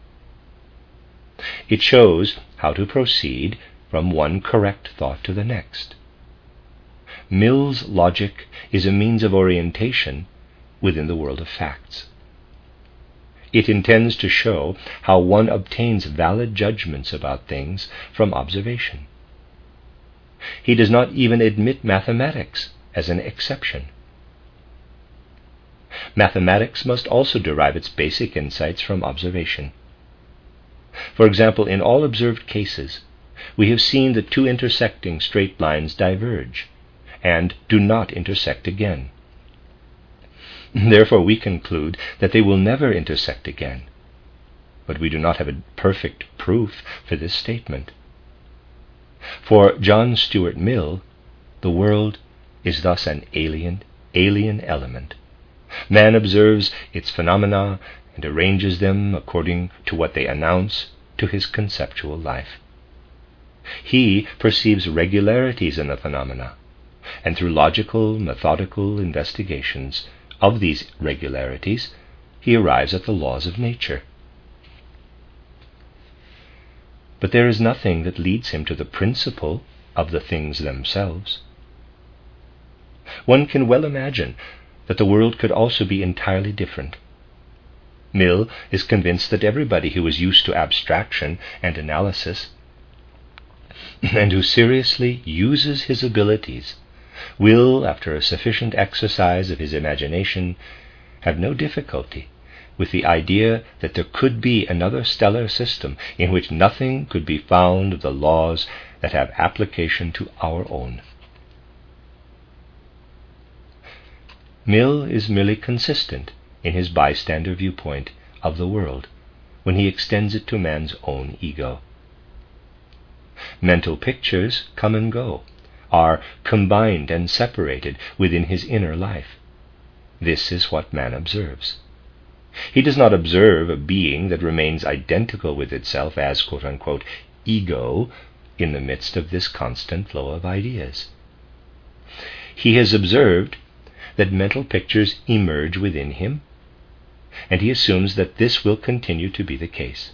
It shows how to proceed from one correct thought to the next. Mill's logic is a means of orientation within the world of facts. It intends to show how one obtains valid judgments about things from observation. He does not even admit mathematics as an exception. Mathematics must also derive its basic insights from observation. For example, in all observed cases, we have seen that two intersecting straight lines diverge and do not intersect again. Therefore, we conclude that they will never intersect again. But we do not have a perfect proof for this statement. For John Stuart Mill, the world is thus an alien element. Man observes its phenomena and arranges them according to what they announce to his conceptual life. He perceives regularities in the phenomena, and through logical, methodical investigations of these regularities, he arrives at the laws of nature. But there is nothing that leads him to the principle of the things themselves. One can well imagine that the world could also be entirely different. Mill is convinced that everybody who is used to abstraction and analysis, and who seriously uses his abilities, will, after a sufficient exercise of his imagination, have no difficulty with the idea that there could be another stellar system in which nothing could be found of the laws that have application to our own. Mill is merely consistent in his bystander viewpoint of the world when he extends it to man's own ego. Mental pictures come and go, are combined and separated within his inner life. This is what man observes. He does not observe a being that remains identical with itself as, quote-unquote, ego in the midst of this constant flow of ideas. He has observed that mental pictures emerge within him, and he assumes that this will continue to be the case.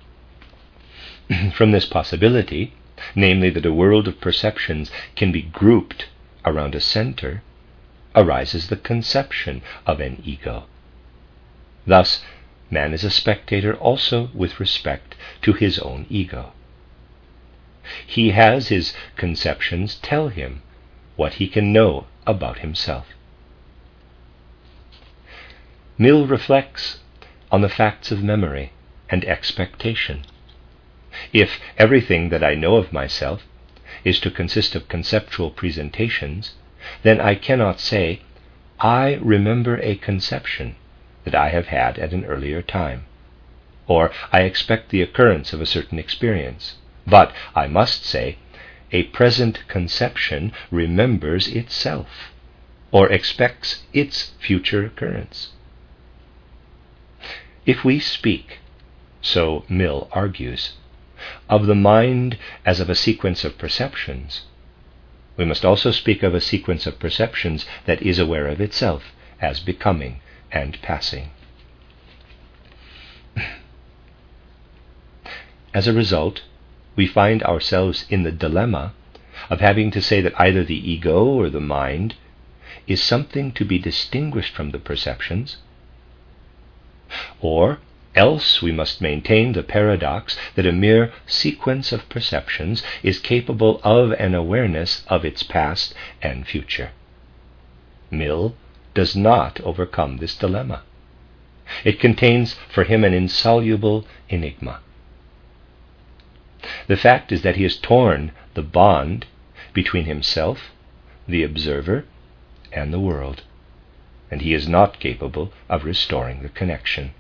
From this possibility, namely that a world of perceptions can be grouped around a center, arises the conception of an ego. Thus, man is a spectator also with respect to his own ego. He has his conceptions tell him what he can know about himself. Mill reflects on the facts of memory and expectation. If everything that I know of myself is to consist of conceptual presentations, then I cannot say, I remember a conception that I have had at an earlier time, or I expect the occurrence of a certain experience, but I must say, a present conception remembers itself, or expects its future occurrence. If we speak, so Mill argues, of the mind as of a sequence of perceptions, we must also speak of a sequence of perceptions that is aware of itself as becoming and passing. As a result, we find ourselves in the dilemma of having to say that either the ego or the mind is something to be distinguished from the perceptions, or else we must maintain the paradox that a mere sequence of perceptions is capable of an awareness of its past and future. Mill does not overcome this dilemma. It contains for him an insoluble enigma. The fact is that he has torn the bond between himself, the observer, and the world, and he is not capable of restoring the connection.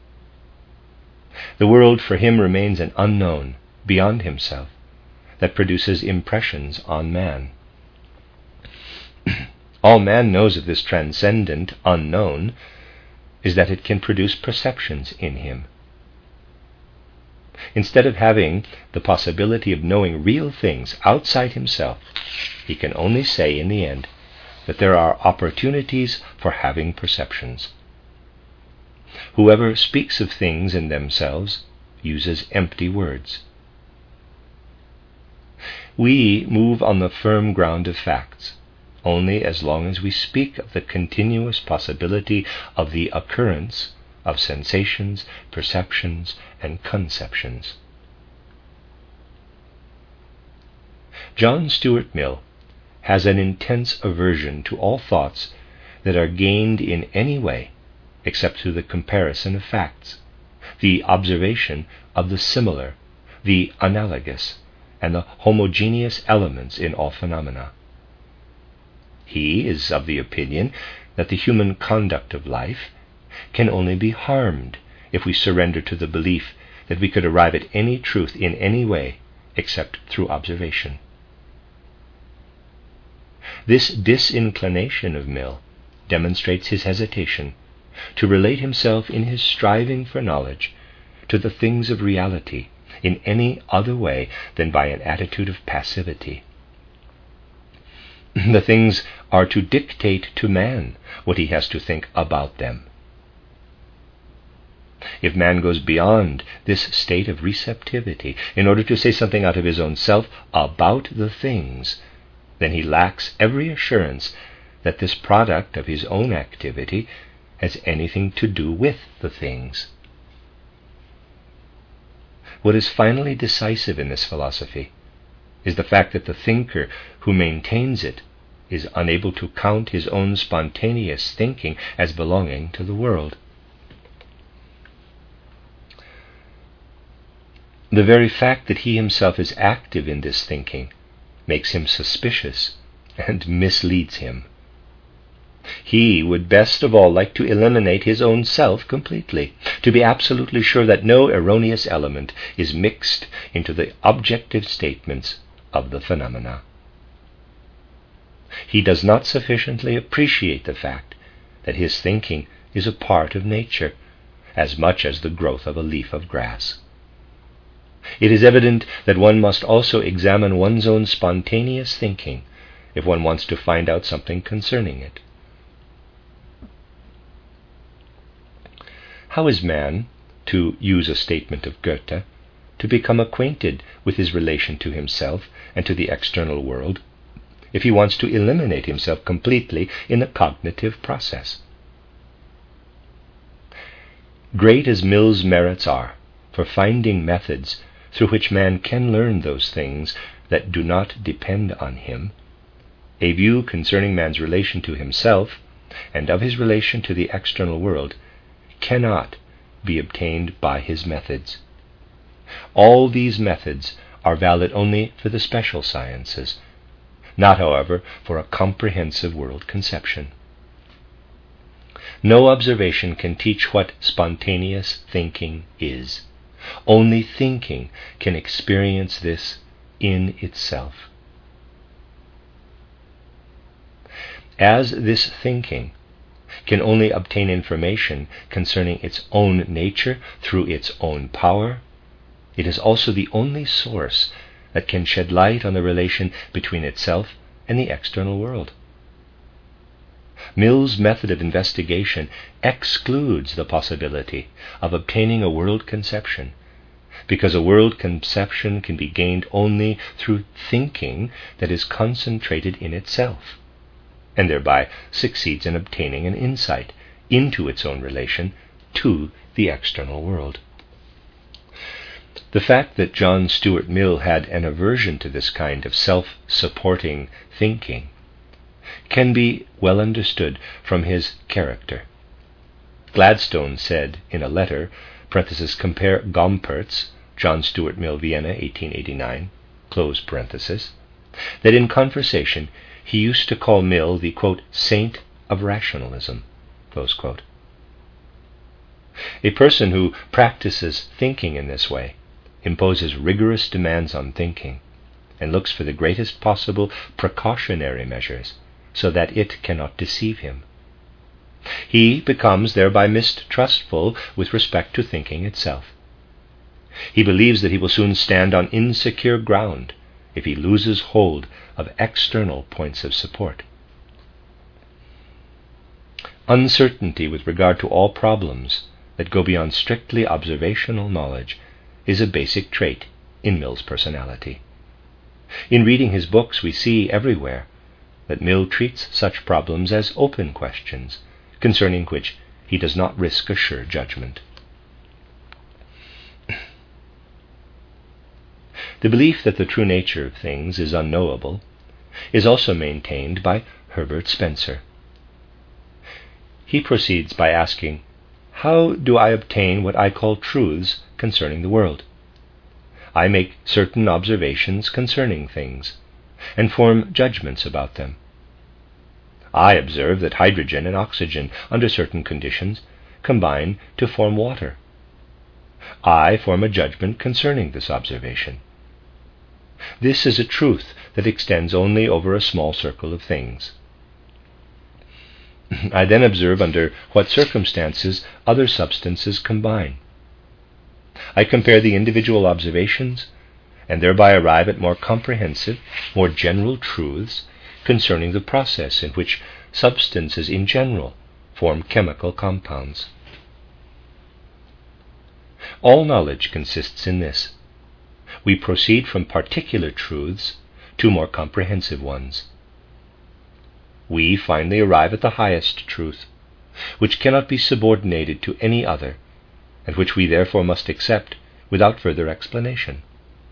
The world for him remains an unknown beyond himself that produces impressions on man. All man knows of this transcendent unknown is that it can produce perceptions in him. Instead of having the possibility of knowing real things outside himself, he can only say in the end that there are opportunities for having perceptions. Whoever speaks of things in themselves uses empty words. We move on the firm ground of facts only as long as we speak of the continuous possibility of the occurrence of sensations, perceptions, and conceptions. John Stuart Mill has an intense aversion to all thoughts that are gained in any way except through the comparison of facts, the observation of the similar, the analogous, and the homogeneous elements in all phenomena. He is of the opinion that the human conduct of life can only be harmed if we surrender to the belief that we could arrive at any truth in any way except through observation. This disinclination of Mill demonstrates his hesitation to relate himself in his striving for knowledge to the things of reality in any other way than by an attitude of passivity. The things are to dictate to man what he has to think about them. If man goes beyond this state of receptivity in order to say something out of his own self about the things, then he lacks every assurance that this product of his own activity has anything to do with the things. What is finally decisive in this philosophy is the fact that the thinker who maintains it is unable to count his own spontaneous thinking as belonging to the world. The very fact that he himself is active in this thinking makes him suspicious and misleads him. He would best of all like to eliminate his own self completely, to be absolutely sure that no erroneous element is mixed into the objective statements of the phenomena. He does not sufficiently appreciate the fact that his thinking is a part of nature, as much as the growth of a leaf of grass. It is evident that one must also examine one's own spontaneous thinking if one wants to find out something concerning it. How is man, to use a statement of Goethe, to become acquainted with his relation to himself and to the external world if he wants to eliminate himself completely in the cognitive process? Great as Mill's merits are for finding methods through which man can learn those things that do not depend on him, a view concerning man's relation to himself and of his relation to the external world cannot be obtained by his methods. All these methods are valid only for the special sciences, not, however, for a comprehensive world conception. No observation can teach what spontaneous thinking is. Only thinking can experience this in itself. As this thinking can only obtain information concerning its own nature through its own power, it is also the only source that can shed light on the relation between itself and the external world. Mill's method of investigation excludes the possibility of obtaining a world conception, because a world conception can be gained only through thinking that is concentrated in itself, and thereby succeeds in obtaining an insight into its own relation to the external world. The fact that John Stuart Mill had an aversion to this kind of self-supporting thinking can be well understood from his character. Gladstone said in a letter, compare Gompertz, John Stuart Mill, Vienna, 1889, that in conversation he used to call Mill the, quote, saint of rationalism, close quote. A person who practices thinking in this way imposes rigorous demands on thinking and looks for the greatest possible precautionary measures so that it cannot deceive him. He becomes thereby mistrustful with respect to thinking itself. He believes that he will soon stand on insecure ground if he loses hold of external points of support. Uncertainty with regard to all problems that go beyond strictly observational knowledge is a basic trait in Mill's personality. In reading his books, we see everywhere that Mill treats such problems as open questions, concerning which he does not risk a sure judgment. The belief that the true nature of things is unknowable is also maintained by Herbert Spencer. He proceeds by asking, "How do I obtain what I call truths concerning the world? I make certain observations concerning things, and form judgments about them. I observe that hydrogen and oxygen, under certain conditions, combine to form water. I form a judgment concerning this observation. This is a truth that extends only over a small circle of things. I then observe under what circumstances other substances combine. I compare the individual observations and thereby arrive at more comprehensive, more general truths concerning the process in which substances in general form chemical compounds." All knowledge consists in this. We proceed from particular truths to more comprehensive ones. We finally arrive at the highest truth, which cannot be subordinated to any other, and which we therefore must accept without further explanation.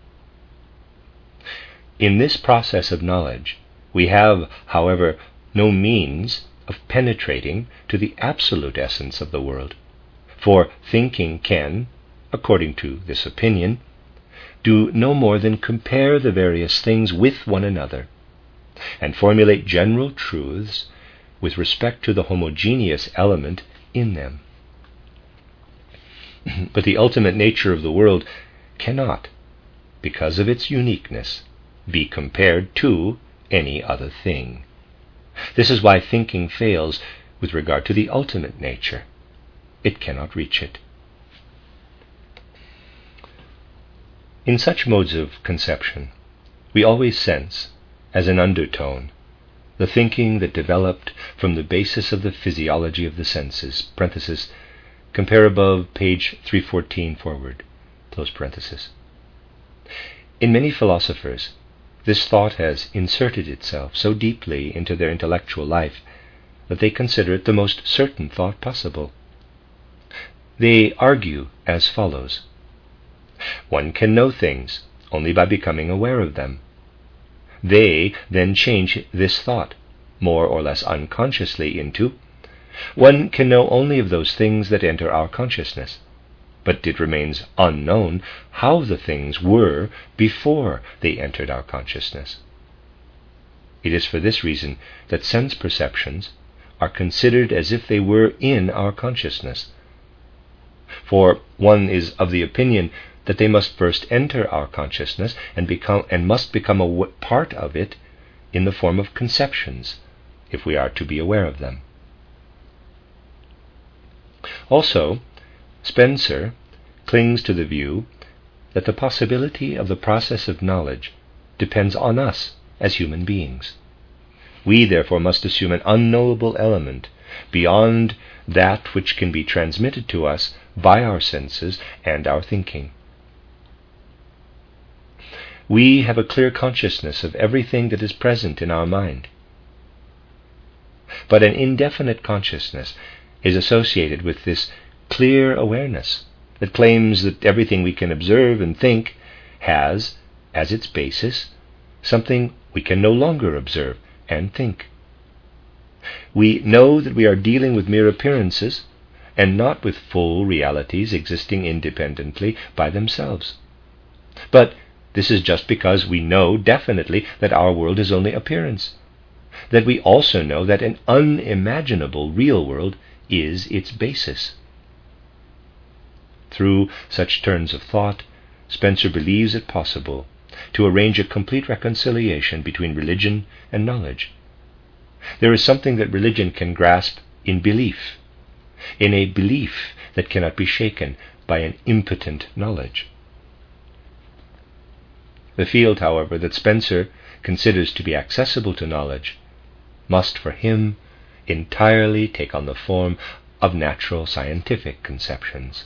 In this process of knowledge, we have, however, no means of penetrating to the absolute essence of the world, for thinking can, according to this opinion, do no more than compare the various things with one another, and formulate general truths with respect to the homogeneous element in them. But the ultimate nature of the world cannot, because of its uniqueness, be compared to any other thing. This is why thinking fails with regard to the ultimate nature. It cannot reach it. In such modes of conception, we always sense, as an undertone, the thinking that developed from the basis of the physiology of the senses, compare above page 314 forward, In many philosophers, this thought has inserted itself so deeply into their intellectual life that they consider it the most certain thought possible. They argue as follows: one can know things only by becoming aware of them. They then change this thought, more or less unconsciously, into one can know only of those things that enter our consciousness. but it remains unknown how the things were before they entered our consciousness. It is for this reason that sense perceptions are considered as if they were in our consciousness. For one is of the opinion that they must first enter our consciousness and must become a part of it in the form of conceptions, if we are to be aware of them. Also, Spencer clings to the view that the possibility of the process of knowledge depends on us as human beings. We therefore must assume an unknowable element beyond that which can be transmitted to us by our senses and our thinking. We have a clear consciousness of everything that is present in our mind. But an indefinite consciousness is associated with this clear awareness that claims that everything we can observe and think has, as its basis, something we can no longer observe and think. We know that we are dealing with mere appearances and not with full realities existing independently by themselves. But this is just because we know definitely that our world is only appearance, that we also know that an unimaginable real world is its basis. Through such turns of thought, Spencer believes it possible to arrange a complete reconciliation between religion and knowledge. There is something that religion can grasp in belief, in a belief that cannot be shaken by an impotent knowledge. The field, however, that Spencer considers to be accessible to knowledge must, for him, entirely take on the form of natural scientific conceptions.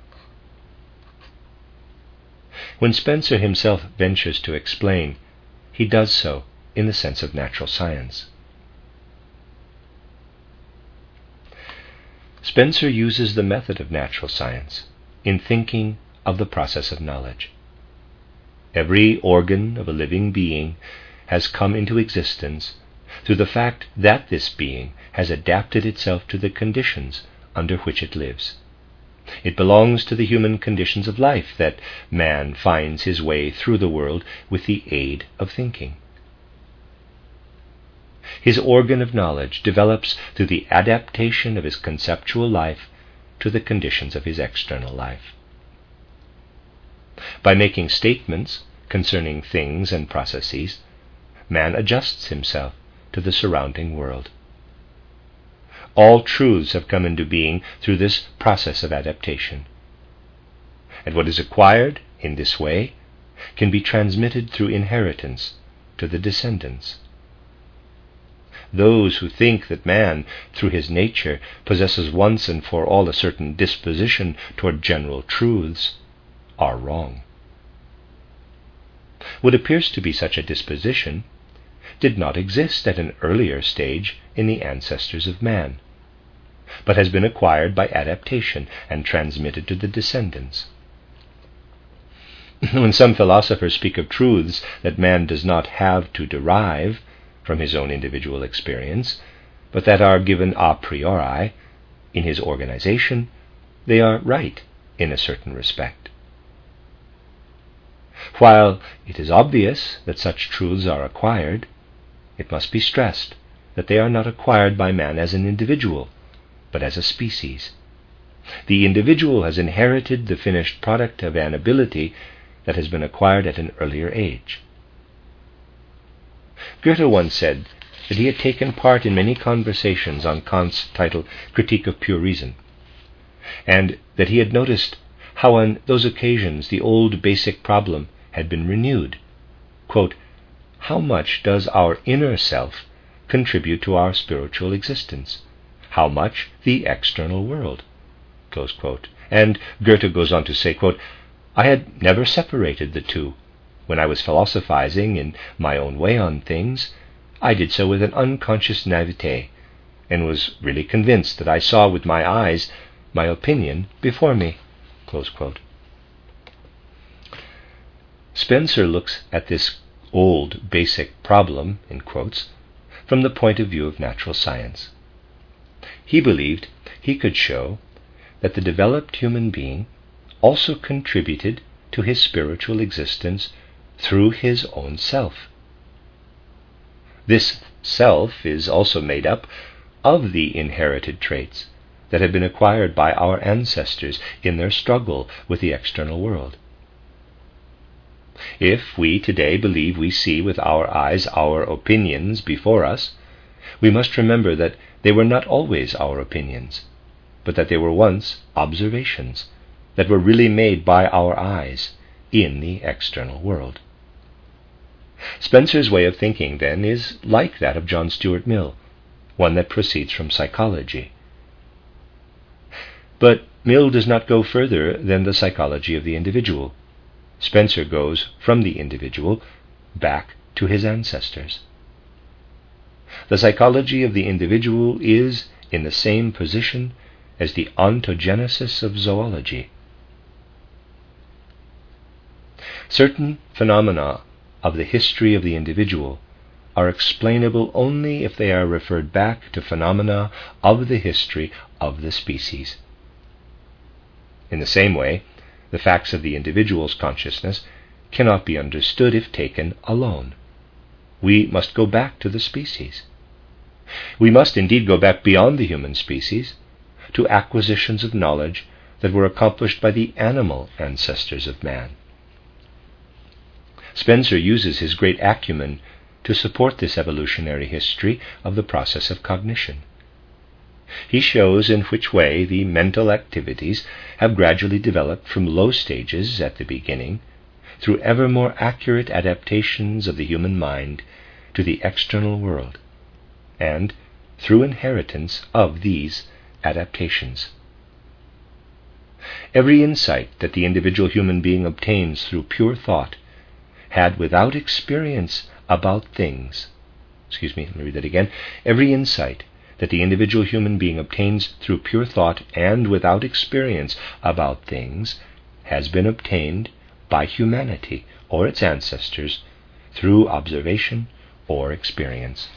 When Spencer himself ventures to explain, he does so in the sense of natural science. Spencer uses the method of natural science in thinking of the process of knowledge. Every organ of a living being has come into existence through the fact that this being has adapted itself to the conditions under which it lives. It belongs to the human conditions of life that man finds his way through the world with the aid of thinking. His organ of knowledge develops through the adaptation of his conceptual life to the conditions of his external life. By making statements concerning things and processes, man adjusts himself to the surrounding world. All truths have come into being through this process of adaptation. And what is acquired in this way can be transmitted through inheritance to the descendants. Those who think that man, through his nature, possesses once and for all a certain disposition toward general truths are wrong. What appears to be such a disposition did not exist at an earlier stage in the ancestors of man, but has been acquired by adaptation and transmitted to the descendants. When some philosophers speak of truths that man does not have to derive from his own individual experience, but that are given a priori in his organization, they are right in a certain respect. While it is obvious that such truths are acquired, it must be stressed that they are not acquired by man as an individual, but as a species. The individual has inherited the finished product of an ability that has been acquired at an earlier age. Goethe once said that he had taken part in many conversations on Kant's title Critique of Pure Reason, and that he had noticed how on those occasions the old basic problem had been renewed. Quote, how much does our inner self contribute to our spiritual existence? How much the external world? Close quote. And Goethe goes on to say, quote, I had never separated the two. When I was philosophizing in my own way on things, I did so with an unconscious naivete, and was really convinced that I saw with my eyes my opinion before me. Close quote. Spencer looks at this old basic problem, in quotes, from the point of view of natural science. He believed he could show that the developed human being also contributed to his spiritual existence through his own self. This self is also made up of the inherited traits that have been acquired by our ancestors in their struggle with the external world. If we today believe we see with our eyes our opinions before us, we must remember that they were not always our opinions, but that they were once observations that were really made by our eyes in the external world. Spencer's way of thinking, then, is like that of John Stuart Mill, one that proceeds from psychology. But Mill does not go further than the psychology of the individual. Spencer goes from the individual back to his ancestors. The psychology of the individual is in the same position as the ontogenesis of zoology. Certain phenomena of the history of the individual are explainable only if they are referred back to phenomena of the history of the species. In the same way, the facts of the individual's consciousness cannot be understood if taken alone. We must go back to the species. We must indeed go back beyond the human species to acquisitions of knowledge that were accomplished by the animal ancestors of man. Spencer uses his great acumen to support this evolutionary history of the process of cognition. He shows in which way the mental activities have gradually developed from low stages at the beginning through ever more accurate adaptations of the human mind to the external world, and through inheritance of these adaptations. Every insight that the individual human being obtains through pure thought had without experience about things. Let me read that again. Every insight that the individual human being obtains through pure thought and without experience about things has been obtained by humanity or its ancestors through observation or experience.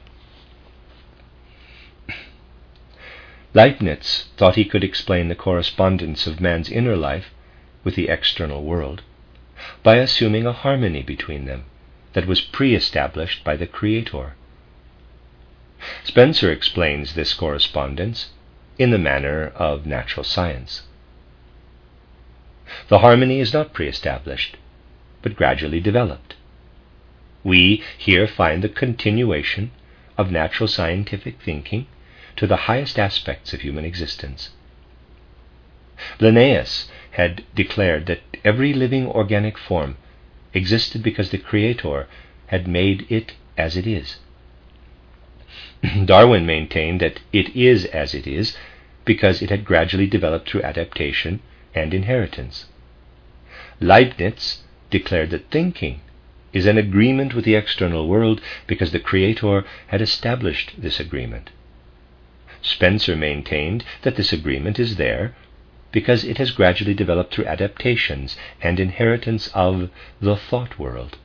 Leibniz thought he could explain the correspondence of man's inner life with the external world by assuming a harmony between them that was pre-established by the Creator. Spencer explains this correspondence in the manner of natural science. The harmony is not pre-established, but gradually developed. We here find the continuation of natural scientific thinking to the highest aspects of human existence. Linnaeus had declared that every living organic form existed because the Creator had made it as it is. Darwin maintained that it is as it is because it had gradually developed through adaptation and inheritance. Leibniz declared that thinking is an agreement with the external world because the Creator had established this agreement. Spencer maintained that this agreement is there because it has gradually developed through adaptations and inheritance of the thought world.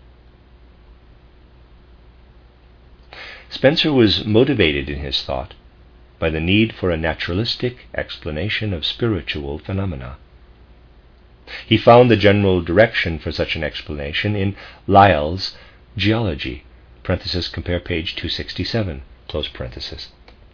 Spencer was motivated in his thought by the need for a naturalistic explanation of spiritual phenomena. He found the general direction for such an explanation in Lyell's Geology, compare page 267, close parenthesis.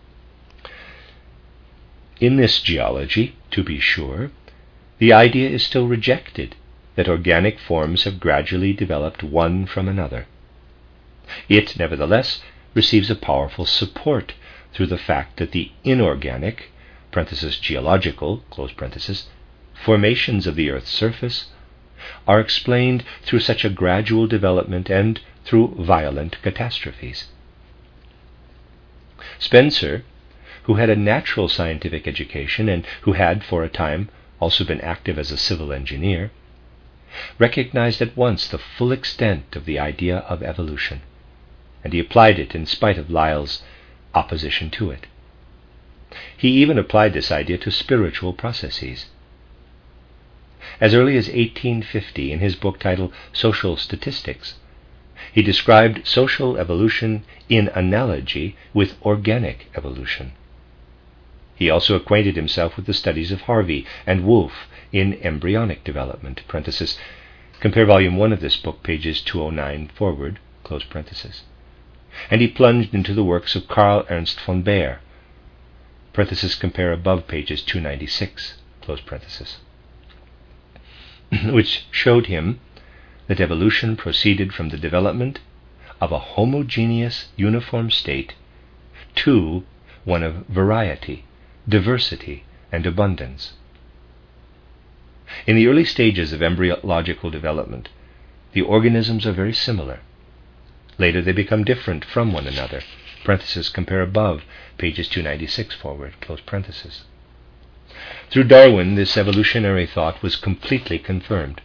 In this geology, to be sure, the idea is still rejected that organic forms have gradually developed one from another. It, nevertheless, receives a powerful support through the fact that the inorganic (geological) formations of the Earth's surface are explained through such a gradual development and through violent catastrophes. Spencer, who had a natural scientific education and who had for a time also been active as a civil engineer, recognized at once the full extent of the idea of evolution, and he applied it in spite of Lyell's opposition to it. He even applied this idea to spiritual processes. As early as 1850, in his book titled Social Statistics, he described social evolution in analogy with organic evolution. He also acquainted himself with the studies of Harvey and Wolff in embryonic development, parenthesis, compare volume 1 of this book, pages 209 forward, close parenthesis. And he plunged into the works of Karl Ernst von Baer, parenthesis, compare above pages 296, close parenthesis, which showed him that evolution proceeded from the development of a homogeneous uniform state to one of variety, diversity, and abundance. In the early stages of embryological development, the organisms are very similar. Later they become different from one another, parenthesis, compare above, pages 296 forward, close parenthesis. Through Darwin, this evolutionary thought was completely confirmed.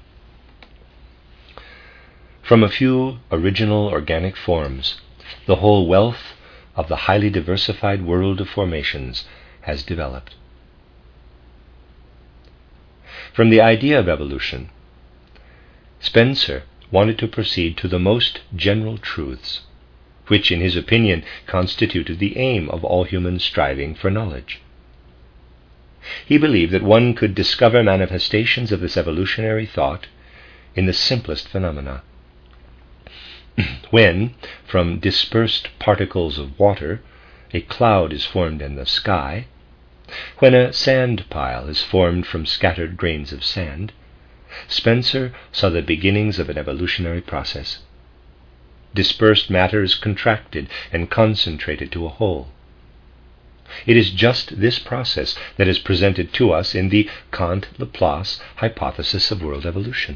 From a few original organic forms, the whole wealth of the highly diversified world of formations has developed. From the idea of evolution, Spencer wanted to proceed to the most general truths, which in his opinion constituted the aim of all human striving for knowledge. He believed that one could discover manifestations of this evolutionary thought in the simplest phenomena. When, from dispersed particles of water, a cloud is formed in the sky, when a sand pile is formed from scattered grains of sand, Spencer saw the beginnings of an evolutionary process. Dispersed matter is contracted and concentrated to a whole. It is just this process that is presented to us in the Kant-Laplace hypothesis of world evolution.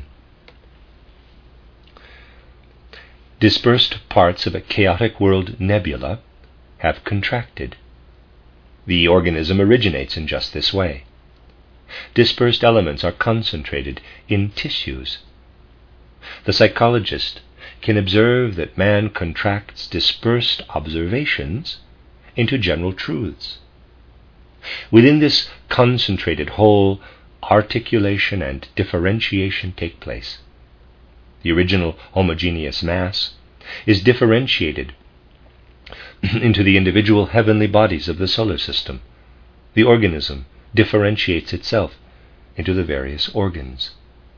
Dispersed parts of a chaotic world nebula have contracted. The organism originates in just this way. Dispersed elements are concentrated in tissues. The psychologist can observe that man contracts dispersed observations into general truths. Within this concentrated whole, articulation and differentiation take place. The original homogeneous mass is differentiated into the individual heavenly bodies of the solar system. The organism differentiates itself into the various organs.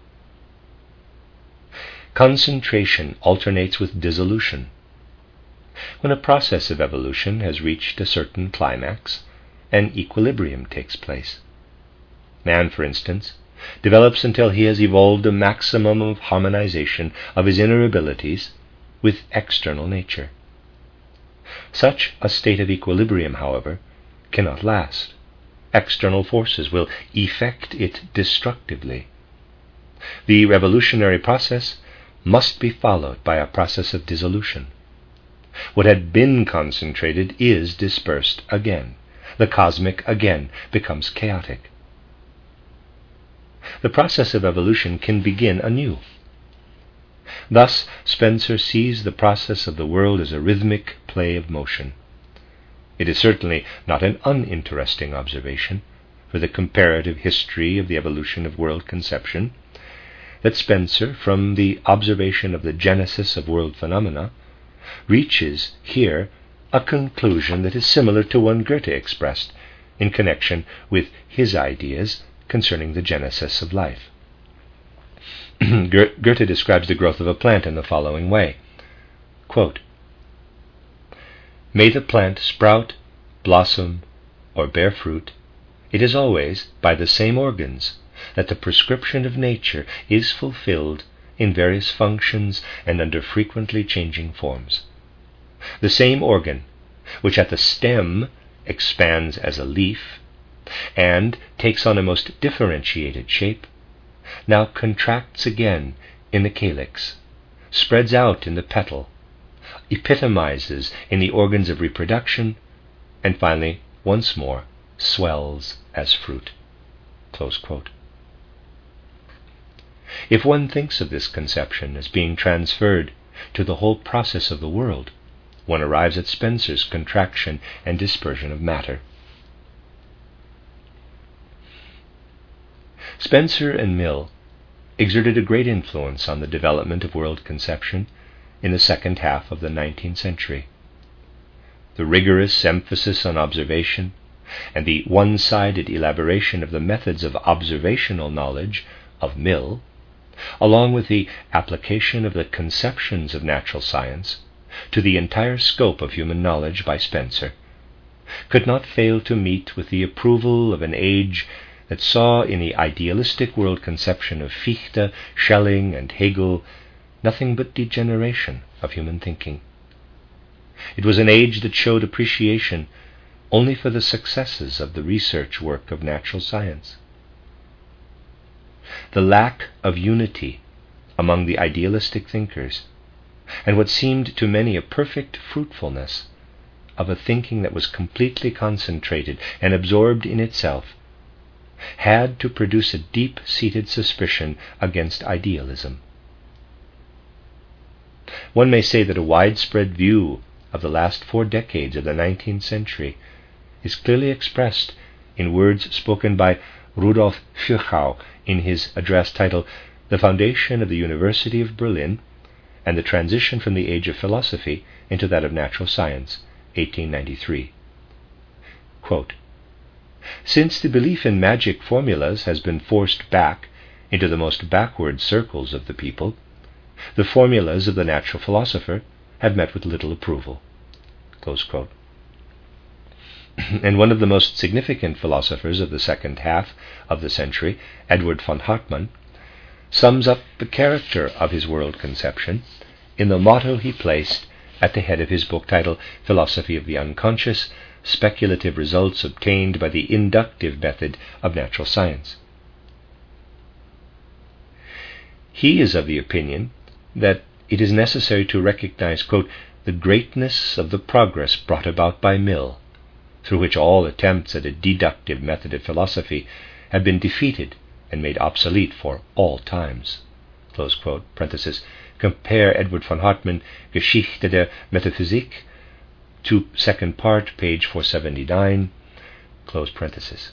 Concentration alternates with dissolution. When a process of evolution has reached a certain climax, an equilibrium takes place. Man, for instance, develops until he has evolved a maximum of harmonization of his inner abilities with external nature. Such a state of equilibrium, however, cannot last. External forces will effect it destructively. The revolutionary process must be followed by a process of dissolution. What had been concentrated is dispersed again. The cosmic again becomes chaotic. The process of evolution can begin anew. Thus, Spencer sees the process of the world as a rhythmic play of motion. It is certainly not an uninteresting observation for the comparative history of the evolution of world conception that Spencer, from the observation of the genesis of world phenomena, reaches here a conclusion that is similar to one Goethe expressed in connection with his ideas concerning the genesis of life. Goethe describes the growth of a plant in the following way. Quote, "May the plant sprout, blossom, or bear fruit, it is always by the same organs that the prescription of nature is fulfilled in various functions and under frequently changing forms. The same organ, which at the stem expands as a leaf and takes on a most differentiated shape, now contracts again in the calyx, spreads out in the petal, epitomizes in the organs of reproduction, and finally, once more, swells as fruit." Close quote. If one thinks of this conception as being transferred to the whole process of the world, one arrives at Spencer's contraction and dispersion of matter. Spencer and Mill exerted a great influence on the development of world conception in the second half of the 19th century. The rigorous emphasis on observation, and the one-sided elaboration of the methods of observational knowledge of Mill, along with the application of the conceptions of natural science to the entire scope of human knowledge by Spencer, could not fail to meet with the approval of an age that saw in the idealistic world conception of Fichte, Schelling, and Hegel nothing but degeneration of human thinking. It was an age that showed appreciation only for the successes of the research work of natural science. The lack of unity among the idealistic thinkers, and what seemed to many a perfect fruitfulness of a thinking that was completely concentrated and absorbed in itself, had to produce a deep-seated suspicion against idealism. One may say that a widespread view of the last 4 decades of the 19th century is clearly expressed in words spoken by Rudolf Virchow in his address titled The Foundation of the University of Berlin and the Transition from the Age of Philosophy into that of Natural Science, 1893. Quote, "Since the belief in magic formulas has been forced back into the most backward circles of the people, the formulas of the natural philosopher have met with little approval." Close quote. And one of the most significant philosophers of the second half of the century, Edward von Hartmann, sums up the character of his world conception in the motto he placed at the head of his book titled Philosophy of the Unconscious, Speculative Results Obtained by the Inductive Method of Natural Science. He is of the opinion that it is necessary to recognize, quote, "the greatness of the progress brought about by Mill, through which all attempts at a deductive method of philosophy have been defeated and made obsolete for all times." Close quote. Parenthesis. Compare Edward von Hartmann, Geschichte der Metaphysik, to second part, page 479. Close parenthesis.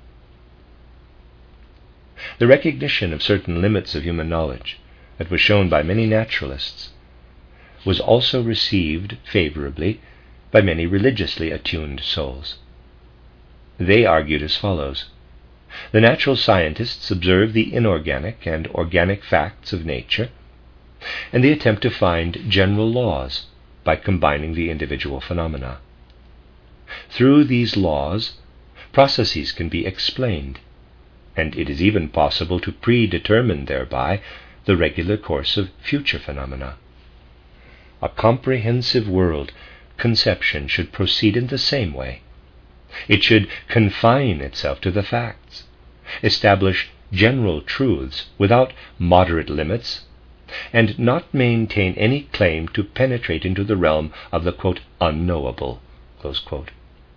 The recognition of certain limits of human knowledge that was shown by many naturalists was also received favorably by many religiously attuned souls. They argued as follows: the natural scientists observe the inorganic and organic facts of nature, and they attempt to find general laws by combining the individual phenomena. Through these laws, processes can be explained, and it is even possible to predetermine thereby the regular course of future phenomena. A comprehensive world conception should proceed in the same way. It should confine itself to the facts, establish general truths without moderate limits, and not maintain any claim to penetrate into the realm of the, quote, unknowable, close quote.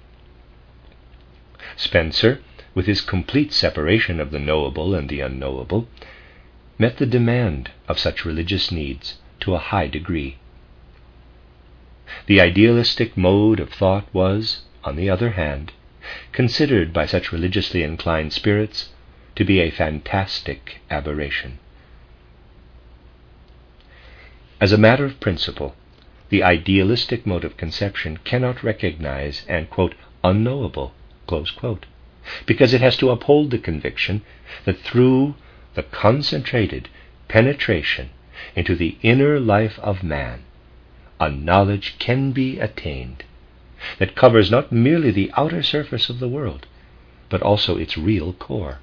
Spencer, with his complete separation of the knowable and the unknowable, met the demand of such religious needs to a high degree. The idealistic mode of thought was, on the other hand, considered by such religiously inclined spirits to be a fantastic aberration. As a matter of principle, the idealistic mode of conception cannot recognize an, quote, unknowable, close quote, because it has to uphold the conviction that through the concentrated penetration into the inner life of man, a knowledge can be attained that covers not merely the outer surface of the world, but also its real core.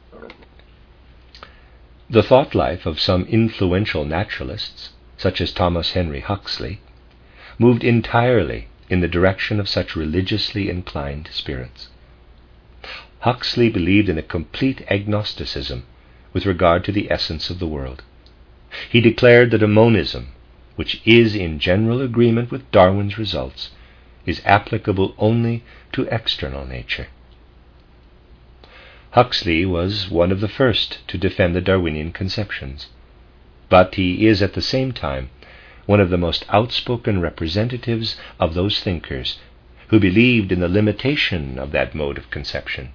The thought life of some influential naturalists, such as Thomas Henry Huxley, moved entirely in the direction of such religiously inclined spirits. Huxley believed in a complete agnosticism with regard to the essence of the world. He declared that a monism, which is in general agreement with Darwin's results, is applicable only to external nature. Huxley was one of the first to defend the Darwinian conceptions, but he is at the same time one of the most outspoken representatives of those thinkers who believed in the limitation of that mode of conception.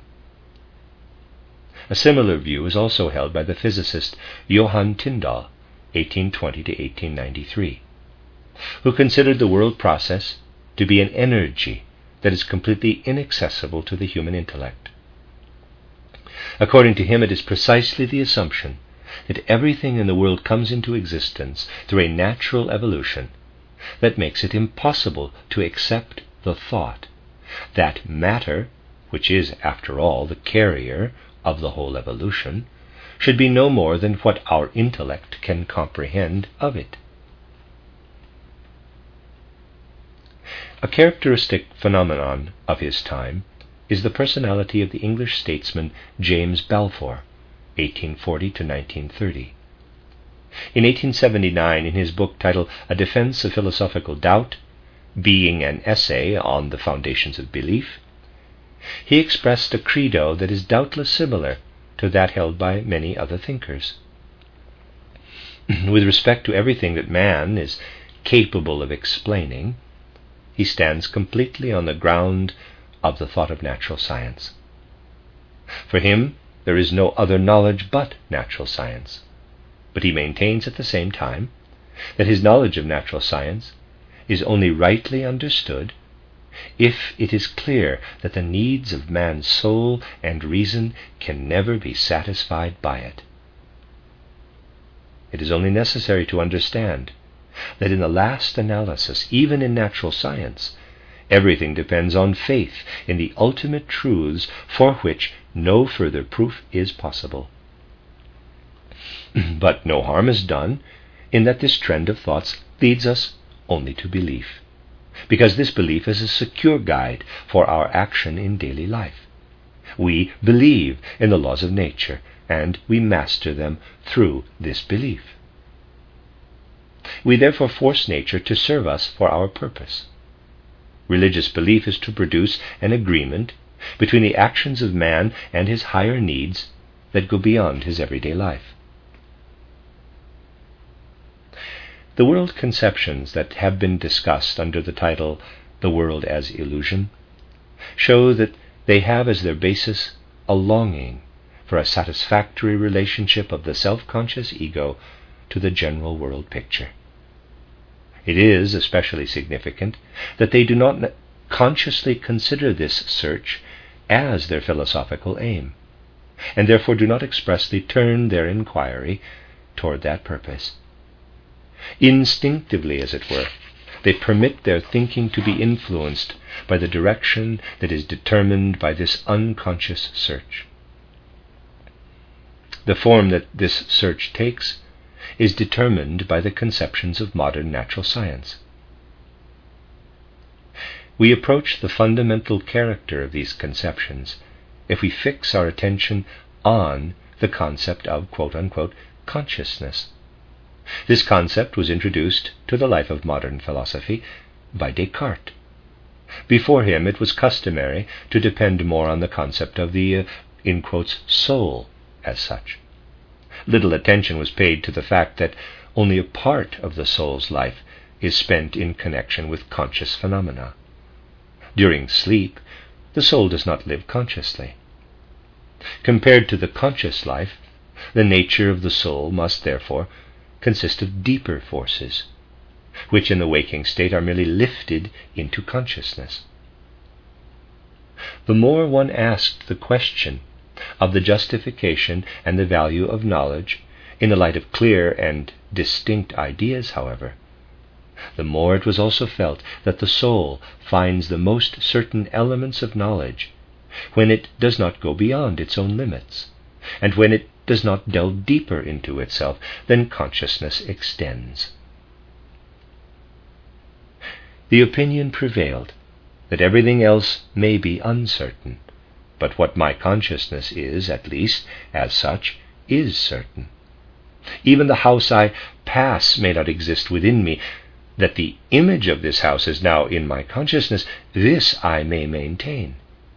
A similar view is also held by the physicist Johann Tyndall, 1820 to 1893, who considered the world process to be an energy that is completely inaccessible to the human intellect. According to him, it is precisely the assumption that everything in the world comes into existence through a natural evolution that makes it impossible to accept the thought that matter, which is, after all, the carrier of the whole evolution, should be no more than what our intellect can comprehend of it. A characteristic phenomenon of his time is the personality of the English statesman James Balfour, 1840 to 1930. In 1879, in his book titled A Defense of Philosophical Doubt, being an essay on the foundations of belief, he expressed a credo that is doubtless similar to that held by many other thinkers. With respect to everything that man is capable of explaining, he stands completely on the ground of the thought of natural science. For him, there is no other knowledge but natural science. But he maintains at the same time that his knowledge of natural science is only rightly understood if it is clear that the needs of man's soul and reason can never be satisfied by it. It is only necessary to understand that in the last analysis, even in natural science, everything depends on faith in the ultimate truths for which no further proof is possible. But no harm is done in that this trend of thoughts leads us only to belief, because this belief is a secure guide for our action in daily life. We believe in the laws of nature, and we master them through this belief. We therefore force nature to serve us for our purpose. Religious belief is to produce an agreement between the actions of man and his higher needs that go beyond his everyday life. The world conceptions that have been discussed under the title The World as Illusion show that they have as their basis a longing for a satisfactory relationship of the self-conscious ego to the general world picture. It is especially significant that they do not consciously consider this search as their philosophical aim, and therefore do not expressly turn their inquiry toward that purpose. Instinctively, as it were, they permit their thinking to be influenced by the direction that is determined by this unconscious search. The form that this search takes is determined by the conceptions of modern natural science. We approach the fundamental character of these conceptions if we fix our attention on the concept of quote-unquote consciousness. This concept was introduced to the life of modern philosophy by Descartes. Before him, it was customary to depend more on the concept of the in quotes soul as such. Little attention was paid to the fact that only a part of the soul's life is spent in connection with conscious phenomena. During sleep, the soul does not live consciously. Compared to the conscious life, the nature of the soul must therefore consist of deeper forces, which in the waking state are merely lifted into consciousness. The more one asked the question of the justification and the value of knowledge in the light of clear and distinct ideas, however, the more it was also felt that the soul finds the most certain elements of knowledge when it does not go beyond its own limits, and when it does not delve deeper into itself than consciousness extends. The opinion prevailed that everything else may be uncertain, but what my consciousness is, at least, as such, is certain. Even the house I pass may not exist within me. That the image of this house is now in my consciousness, this I may maintain.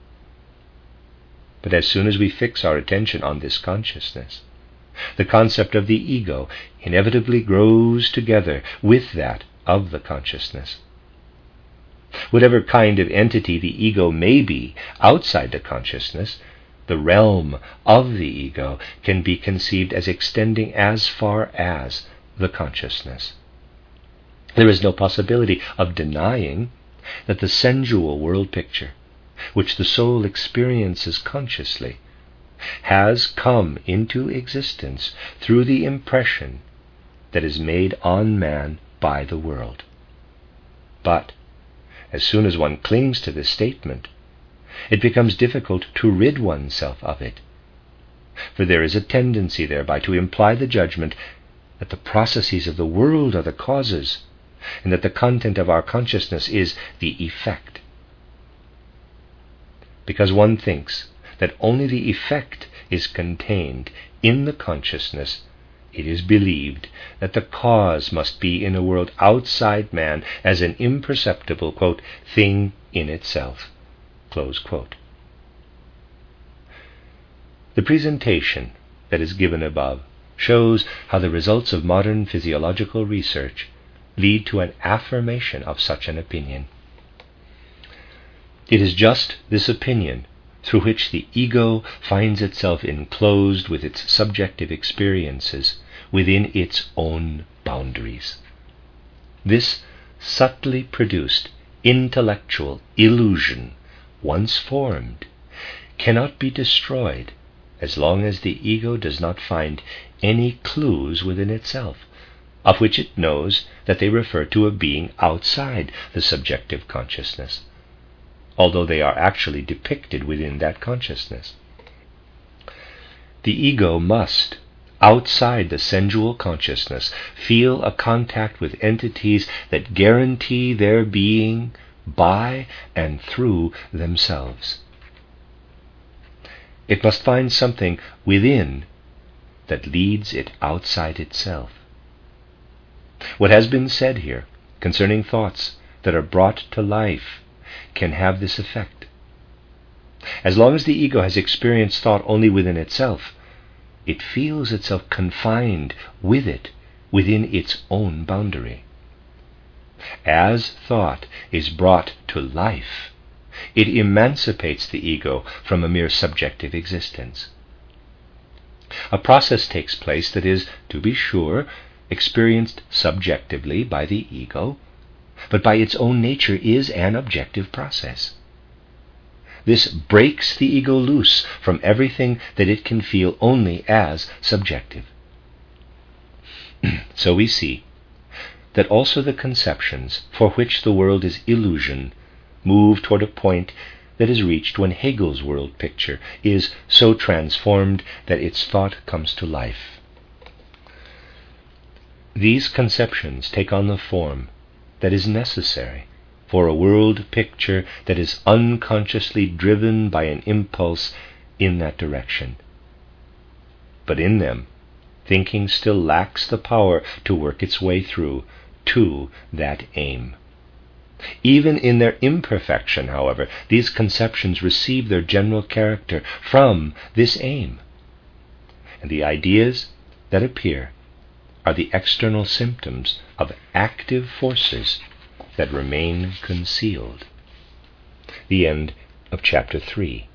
But as soon as we fix our attention on this consciousness, the concept of the ego inevitably grows together with that of the consciousness. Whatever kind of entity the ego may be outside the consciousness, the realm of the ego can be conceived as extending as far as the consciousness. There is no possibility of denying that the sensual world picture, which the soul experiences consciously, has come into existence through the impression that is made on man by the world. But as soon as one clings to this statement, it becomes difficult to rid oneself of it, for there is a tendency thereby to imply the judgment that the processes of the world are the causes, and that the content of our consciousness is the effect. Because one thinks that only the effect is contained in the consciousness, it is believed that the cause must be in a world outside man as an imperceptible, quote, thing in itself, close quote. The presentation that is given above shows how the results of modern physiological research lead to an affirmation of such an opinion. It is just this opinion through which the ego finds itself enclosed with its subjective experiences within its own boundaries. This subtly produced intellectual illusion, once formed, cannot be destroyed as long as the ego does not find any clues within itself, of which it knows that they refer to a being outside the subjective consciousness, although they are actually depicted within that consciousness. The ego must, outside the sensual consciousness, feel a contact with entities that guarantee their being by and through themselves. It must find something within that leads it outside itself. What has been said here concerning thoughts that are brought to life can have this effect. As long as the ego has experienced thought only within itself, it feels itself confined with it within its own boundary. As thought is brought to life, it emancipates the ego from a mere subjective existence. A process takes place that is, to be sure, experienced subjectively by the ego, but by its own nature is an objective process. This breaks the ego loose from everything that it can feel only as subjective. So we see that also the conceptions for which the world is illusion move toward a point that is reached when Hegel's world picture is so transformed that its thought comes to life. These conceptions take on the form that is necessary for a world picture that is unconsciously driven by an impulse in that direction. But in them, thinking still lacks the power to work its way through to that aim. Even in their imperfection, however, these conceptions receive their general character from this aim, and the ideas that appear are the external symptoms of active forces that remain concealed. The end of chapter 3.